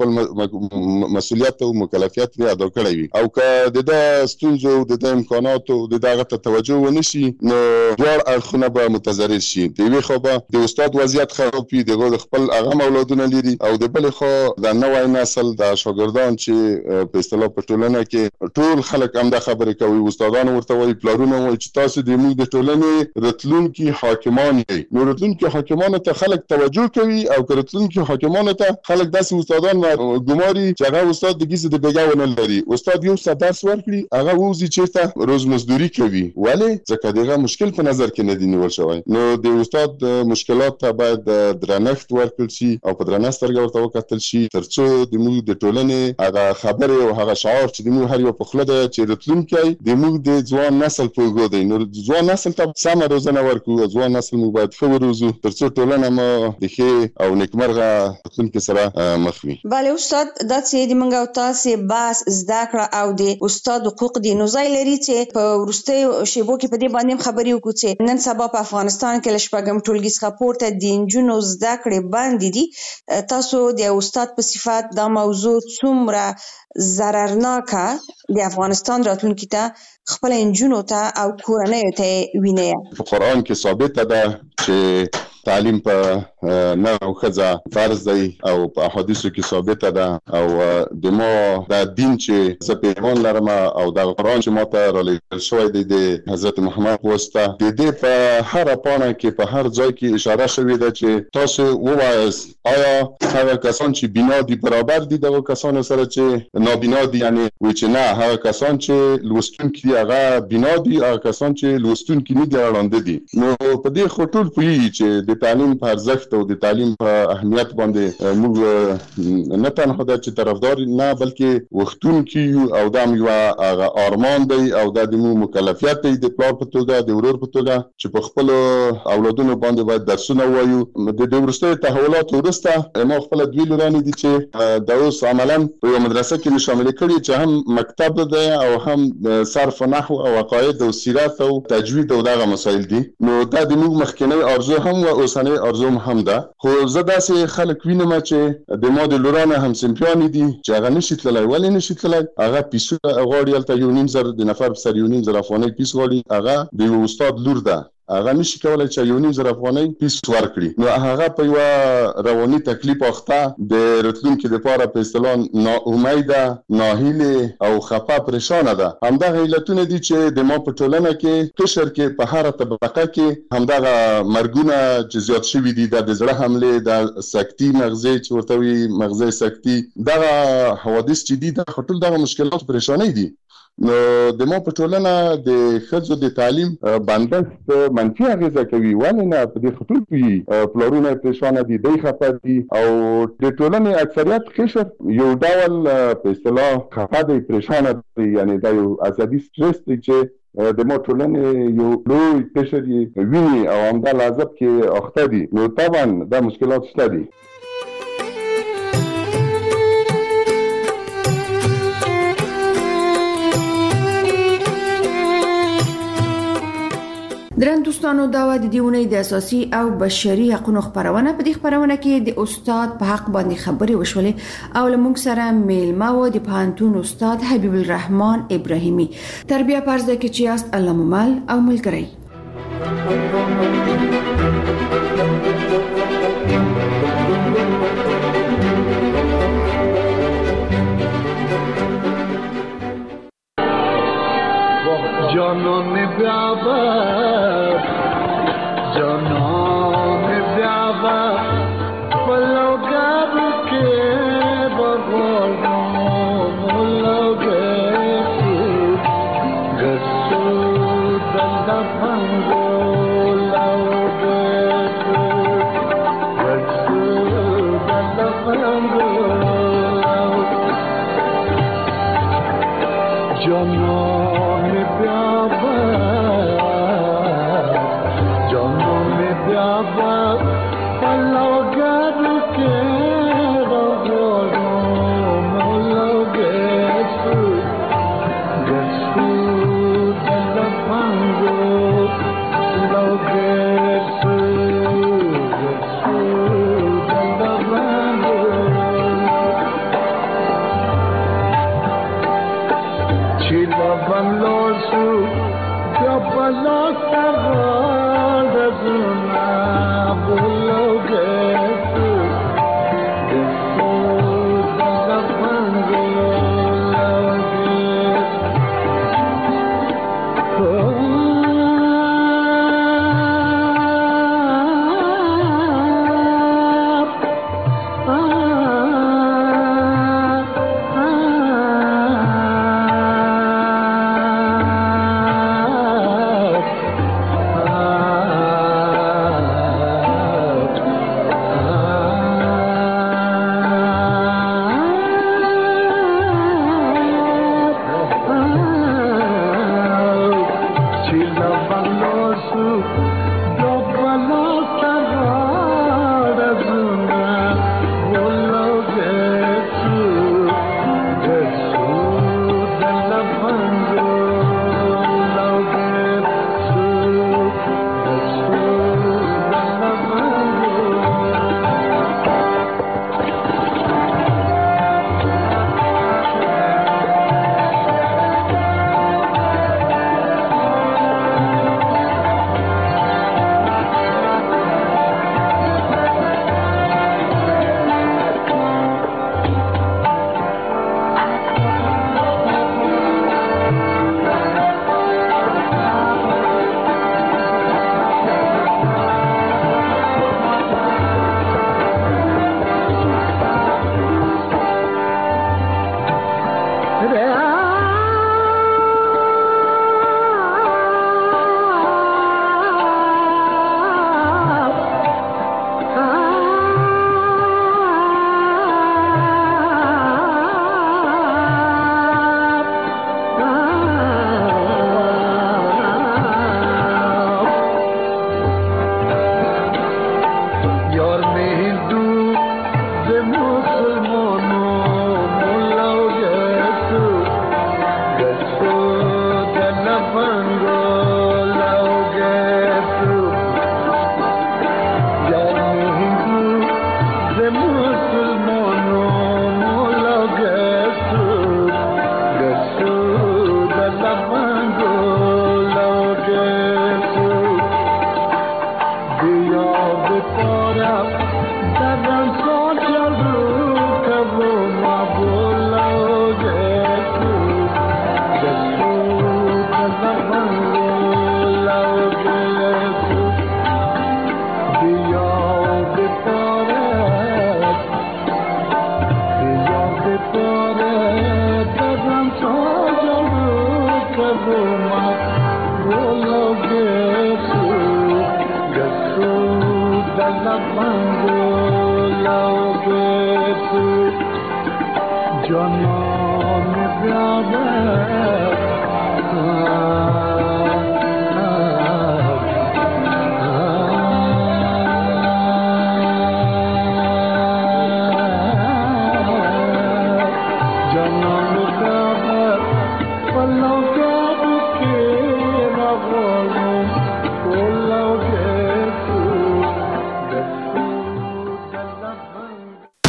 خپل مسؤلیت او مکلفیت یې ادا کړی وي. او که د ده ستونزو د ده امکاناتو د ده هغه ته توجه ونه شي، نو دواړه اړخونه به متضرر شي. د یوې خوا به د استاد وضعیت خراب وي، د هغه د خپل هغه اولادونه لري، او د بلې خوا د نوی نسل د شاګردان چې په اصطلاح په ټولنه کې ټول خلک همدا خبرې کوي، استادان ورته وایي، پلارونه وایي چې تاسو د موږ د ټولنې راتلونکي حاکمان یې. نو راتلونکي حاکمانو ته خلک توجه کوي، او که راتلونکي حاکمانو ته خلک داسې استادان ګماري چې هغه استاد د ګیسه د بیګا ونه لري، استاد یو ساعت درس ورکړي، هغه ووځي چېرته روز مزدوري کوي. ولې؟ ځکه د هغه مشکل په نظر کې نه دی نیول شوی. نو د استاد مشکلات ته باید درنښت ورکړل شي او په درنه سترګه ورته وکتل شي، تر څو د موږ د ټولنې هغه خبرې او هغه شعار چې د موږ هر یو په خوله ده چې راتلونکی د موږ د ځوان نسل په اوږو دی. نو ځوان نسل ته سمه روزنه ورکړو، ځوان نسل موږ باید ښه وروزو تر څو ټولنه مو د ښې او نیکمرغه راتلونکي سره مخ وي. بله استاد، دا چې د موږ او تاسې بحث زده کړه او د استاد حقوق دی، نو ځای لري چې په وروستیو شیبو کې په دې باندې هم خبرې وکړو چې نن سبا په افغانستان کې له شپږم ټولګي څخه پورته د نجونو زده کړې بندې دي. تاسو د استاد په صفت دا موضوع څومره ضررناکه د افغانستان راتلونکي ته خپل نجونو ته او کورنیو ته وینئ؟ په قرآن کې ثابته ده چې تعلیم په نر او ښځه فرض دی، او په احادیثو کې ثابته ده، او د ما دا دین چې زه په ایمان لرم او دا قرآن چې ما ته رالیږل شوی دی د حضرت محمد په واسطه، د دې په هره پاڼه کې په هر ځای کې اشاره شوې ده چې تاسو ووایاست آیا هغه کسان چې بینا دي برابر دي دغه کسانو سره چې نابینا دي؟ یعنی وایي چې نه، هغه کسان چې لوستونکي دي هغه بینا دي، هغه کسان چې لوستونکي نه دي ړانده دي. نو په دې خو ټول پوهېږي چې د تعلیم په ارزښت او د تعلیم په اهمیت باندې موږ نه تنها ده چې طرفدار نه، بلکې غوښتونکي یو، او دا یو هغه ارمان دی او دا د موږ مکلفیت دی د پلار په توګه، د ورور په توګه، چې په خپلو اولادونو باندې باید درسونه ووایو. د دې وروستیو تحولاتو وروسته ما خپله دوې لورانې دي چې دا اوس عملا په یوه مدرسه کې مې شاملې کړي چې هم مکتب دی او هم صرف و نحو او عقاید او سیرت او تجوید او دغه مسایل دي. نو دا د موږ مخکینی ارزو هم و اوسنۍ ارزو هم ده. خو زه داسې خلک وینم چې د ما د لورانه همصنفیانې دي چې هغه نشي تللی. ولې نشي تللی؟ هغه پیسونه غواړي، هلته یو نیم زر د نفر په سر یو نیم زر افغانۍ پیس غواړي. هغه د یو استاد لور ده، هغه نشي کولای چې یو نیم زره افغانۍ پیس ورکړي نو هغه په یو رواني تکلیف اخته د راتلونکي لپاره په اصطلاح ناامیده ناهیله او خفه پریشانه ده همدغه علتونه دي چې د ما په ټولنه کې قشر کې په هر طبقه کې همدغه مرګونه چې زیات شوي دي د زړه حمله د سکتي مغزي چې ورته وي مغزي سکتي دغه حوادث چې دي د خطر دغه مشکلات پریشانې دي نو د مو په ټولنه د ښځو د تعلیم بندښت منفي اغیزه کوي ولې نه په دې خطر کې پلارونه پریشانه دي دی خفه دي او د ټولنې اکثریت قشر یو ډول په اصطلاح خفه دي پریشانه دي یعنی دا یو عصبي سټرس دی چې د مو ټولنې یو لوی قشر یې ویني او همدا لازم کې اخته دي نو طبعا دا مشکلات شته دي درن دوستانو دا و د دیونې د اساسي او بشري حقوقو خبرونه په دې خبرونه کې د استاد په حق باندې خبرې وشولې او لمونږ سره میلمه و د پانتون استاد حبیب الرحمن ابراهیمی تربیه پرز د کې چیاست الله ممل او ملګری جانان بیابر جانان بیابر بلوگر که بغارم ملوگر گسود لبنگو لوگر گسود لبنگو جانان جانان بیاده